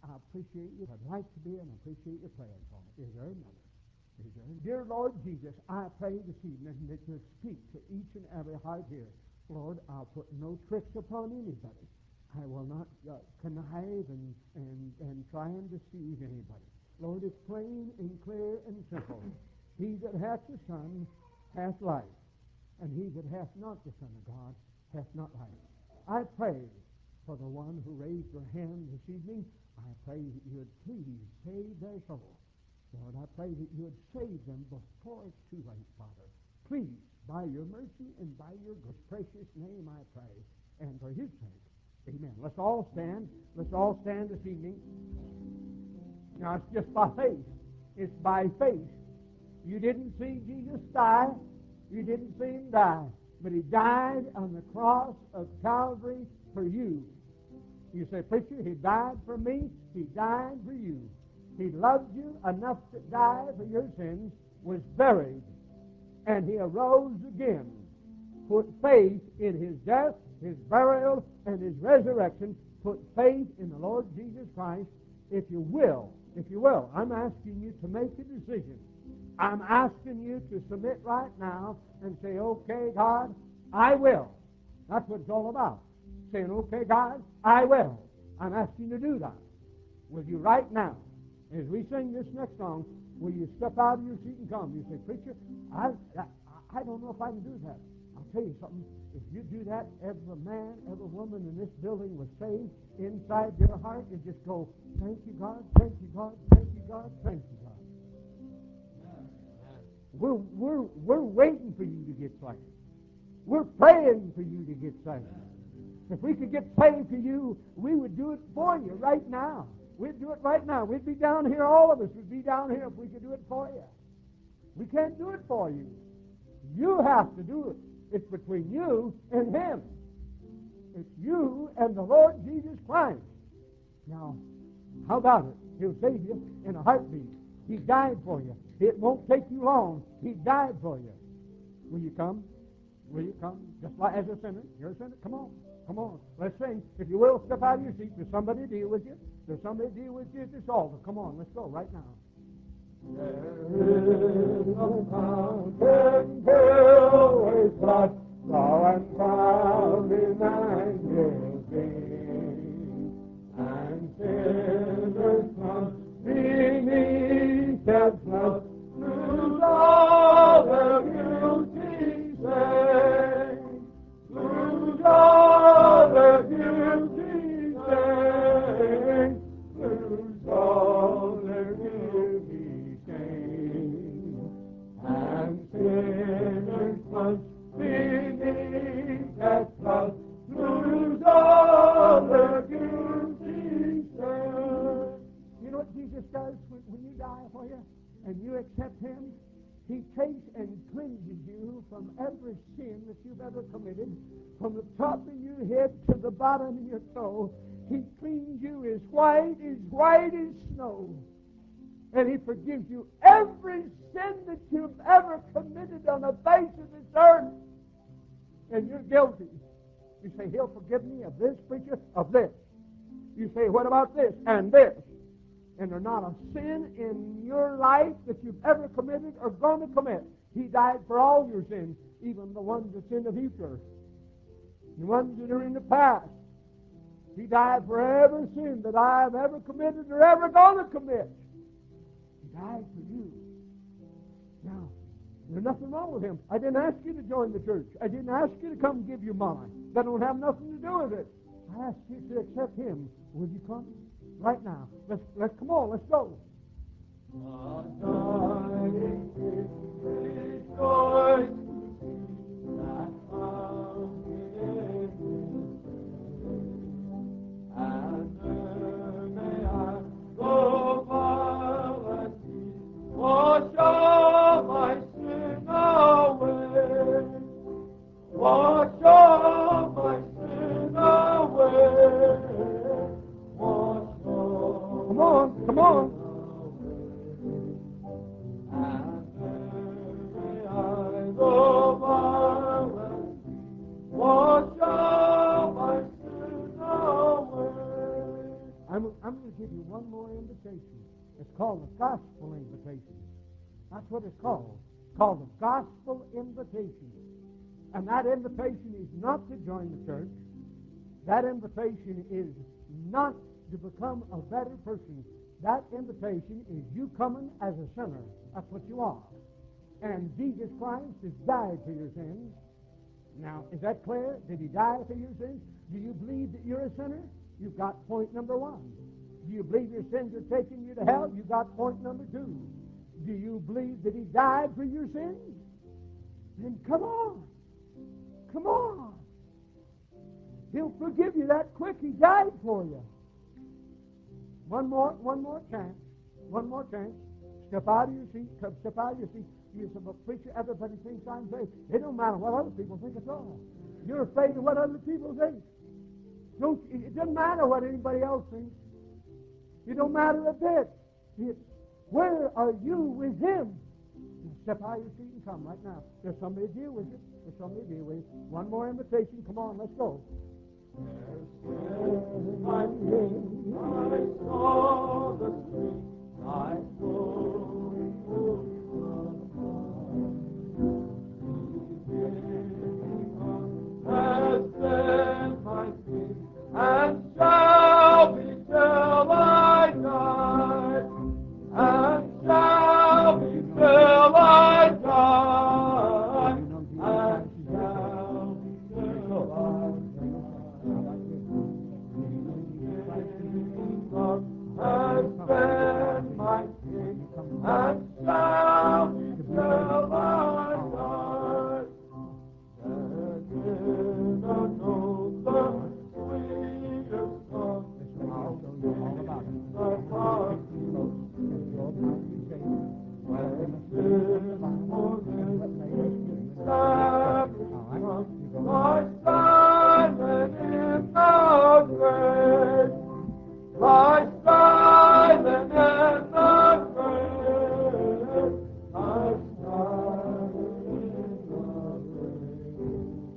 I appreciate you. I'd like to be, and I appreciate your praying for me. Is there another? Is there? Dear Lord Jesus, I pray this evening that you speak to each and every heart here. Lord, I'll put no tricks upon anybody. I will not uh, connive and, and, and try and deceive anybody. Lord, it's plain and clear and simple. He that hath the Son hath life, and he that hath not the Son of God hath not life. I pray for the one who raised their hand this evening. I pray that you would please save their soul. Lord, I pray that you would save them before it's too late, Father. Please, by your mercy and by your good, precious name I pray, and for his sake, amen. Let's all stand. Let's all stand this evening. Now, it's just by faith. It's by faith. You didn't see Jesus die. You didn't see him die. But he died on the cross of Calvary for you. You say, preacher, he died for me. He died for you. He loved you enough to die for your sins, was buried, and he arose again. Put faith in his death, his burial, and his resurrection. Put faith in the Lord Jesus Christ. If you will, if you will, I'm asking you to make a decision. I'm asking you to submit right now and say, okay, God, I will. That's what it's all about. Saying, okay, God, I will. I'm asking you to do that. Will you right now, as we sing this next song, will you step out of your seat and come? You say, preacher, I, I, I don't know if I can do that. I'll tell you something. If you do that, every man, every woman in this building was saved. Inside your heart, you just go, thank you, God, thank you, God, thank you, God, thank you, God. We're, we're, we're waiting for you to get saved. We're praying for you to get saved. If we could get saved for you, we would do it for you right now. We'd do it right now. We'd be down here, all of us would be down here if we could do it for you. We can't do it for you. You have to do it. It's between you and him. It's you and the Lord Jesus Christ. Now, how about it? He'll save you in a heartbeat. He died for you. It won't take you long. He died for you. Will you come? Will you come? Just like as a sinner. You're a sinner. Come on. Come on. Let's sing. If you will, step out of your seat. Does somebody deal with you? Does somebody deal with you at this altar? Come on. Let's go right now. There is a fountain filled with blood, thou and proud in angels sing, and sinners must beneath that flood lose all their guilty shame, lose all their guilty shame, lose all their guilty shame, and sinners must beneath that flood lose all their guilty shame. You know what Jesus does when, when you die for you and you accept him? He takes and cleanses you from every sin that you've ever committed, from the top of your head to the bottom of your toe. He cleans you as white as white as snow. And he forgives you every sin that you've ever committed on the face of this earth. And you're guilty. You say, he'll forgive me of this, preacher, of this. You say, what about this and this? And there's not a sin in your life that you've ever committed or going to commit. He died for all your sins, even the ones that's in the future, the ones that are in the past. He died for every sin that I've ever committed or ever going to commit. He died for you. Now, there's nothing wrong with him. I didn't ask you to join the church. I didn't ask you to come give you money. That don't have nothing to do with it. I asked you to accept him. Will you come? Right now. Let's let's come on, let's go. Wash all my sin away. Wash all my sin away. Come on, come on. And may I go It's called the gospel invitation. That's what it's called. It's called the gospel invitation. And that invitation is not to join the church. That invitation is not to become a better person. That invitation is you coming as a sinner. That's what you are. And Jesus Christ has died for your sins. Now, is that clear? Did he die for your sins? Do you believe that you're a sinner? You've got point number one. Do you believe your sins are taking you to hell? You've got point number two. Do you believe that he died for your sins? Then come on. Come on. He'll forgive you that quick. He died for you. One more, one more chance. One more chance. Step out of your seat. Come, step out of your seat. You're a preacher. Everybody thinks I'm saved. It don't matter what other people think at all. You're afraid of what other people think. Don't. It doesn't matter what anybody else thinks. It don't matter a bit. It's where are you with Him? Step out of your seat and come right now. There's somebody to deal with you. There's somebody to deal with you. One more invitation. Come on, let's go. My King, I saw the street, I saw has been my feet, and shall be till I die, and shall be till I die, and shall be till I die. Has been my king, and shall be till I die. And in a note the sweetest song, I'll tell you all about it. The heart when sin for this established my silent in the grave. Lie silent in the grave, lie silent in the grave.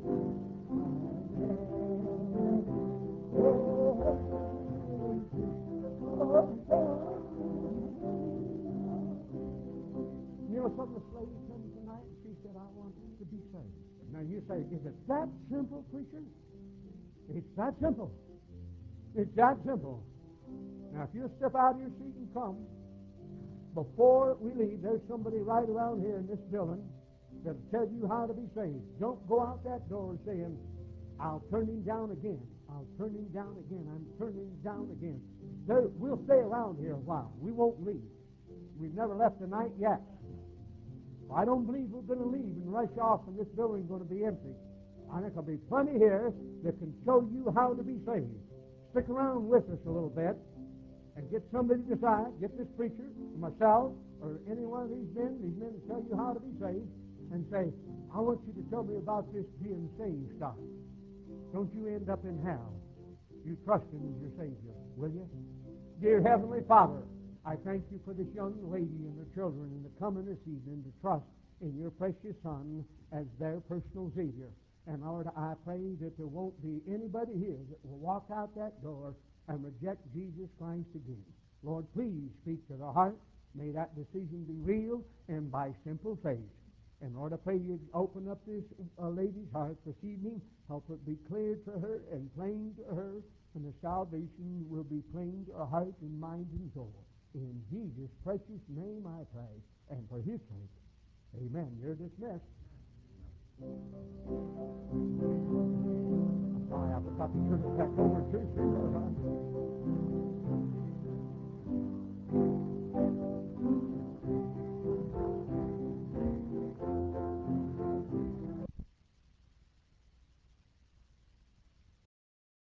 You know, some of the slaves came tonight and she said, I want to be saved. Now you say, is it that simple, preacher? It's that simple. It's that simple. Now, if you step out of your seat and come, before we leave, there's somebody right around here in this building that'll tell you how to be saved. Don't go out that door saying, I'll turn him down again. I'll turn him down again. I'm turning him down again. There, we'll stay around here a while. We won't leave. We've never left tonight yet. I don't believe we're going to leave and rush off and this building's going to be empty. I think there'll be plenty here that can show you how to be saved. Stick around with us a little bit and get somebody to decide, get this preacher, or myself, or any one of these men, these men to tell you how to be saved, and say, I want you to tell me about this being saved stuff. Don't you end up in hell. You trust Him as your Savior, will you? Dear Heavenly Father, I thank you for this young lady and her children and the coming this evening to trust in your precious Son as their personal Savior. And Lord, I pray that there won't be anybody here that will walk out that door and reject Jesus Christ again. Lord, please speak to the heart. May that decision be real and by simple faith. And Lord, I pray you open up this uh, lady's heart this evening. Help it be clear to her and plain to her, and the salvation will be plain to her heart and mind and soul. In Jesus' precious name I pray, and for His sake. Amen. You're dismissed. I have to turn it back over to you.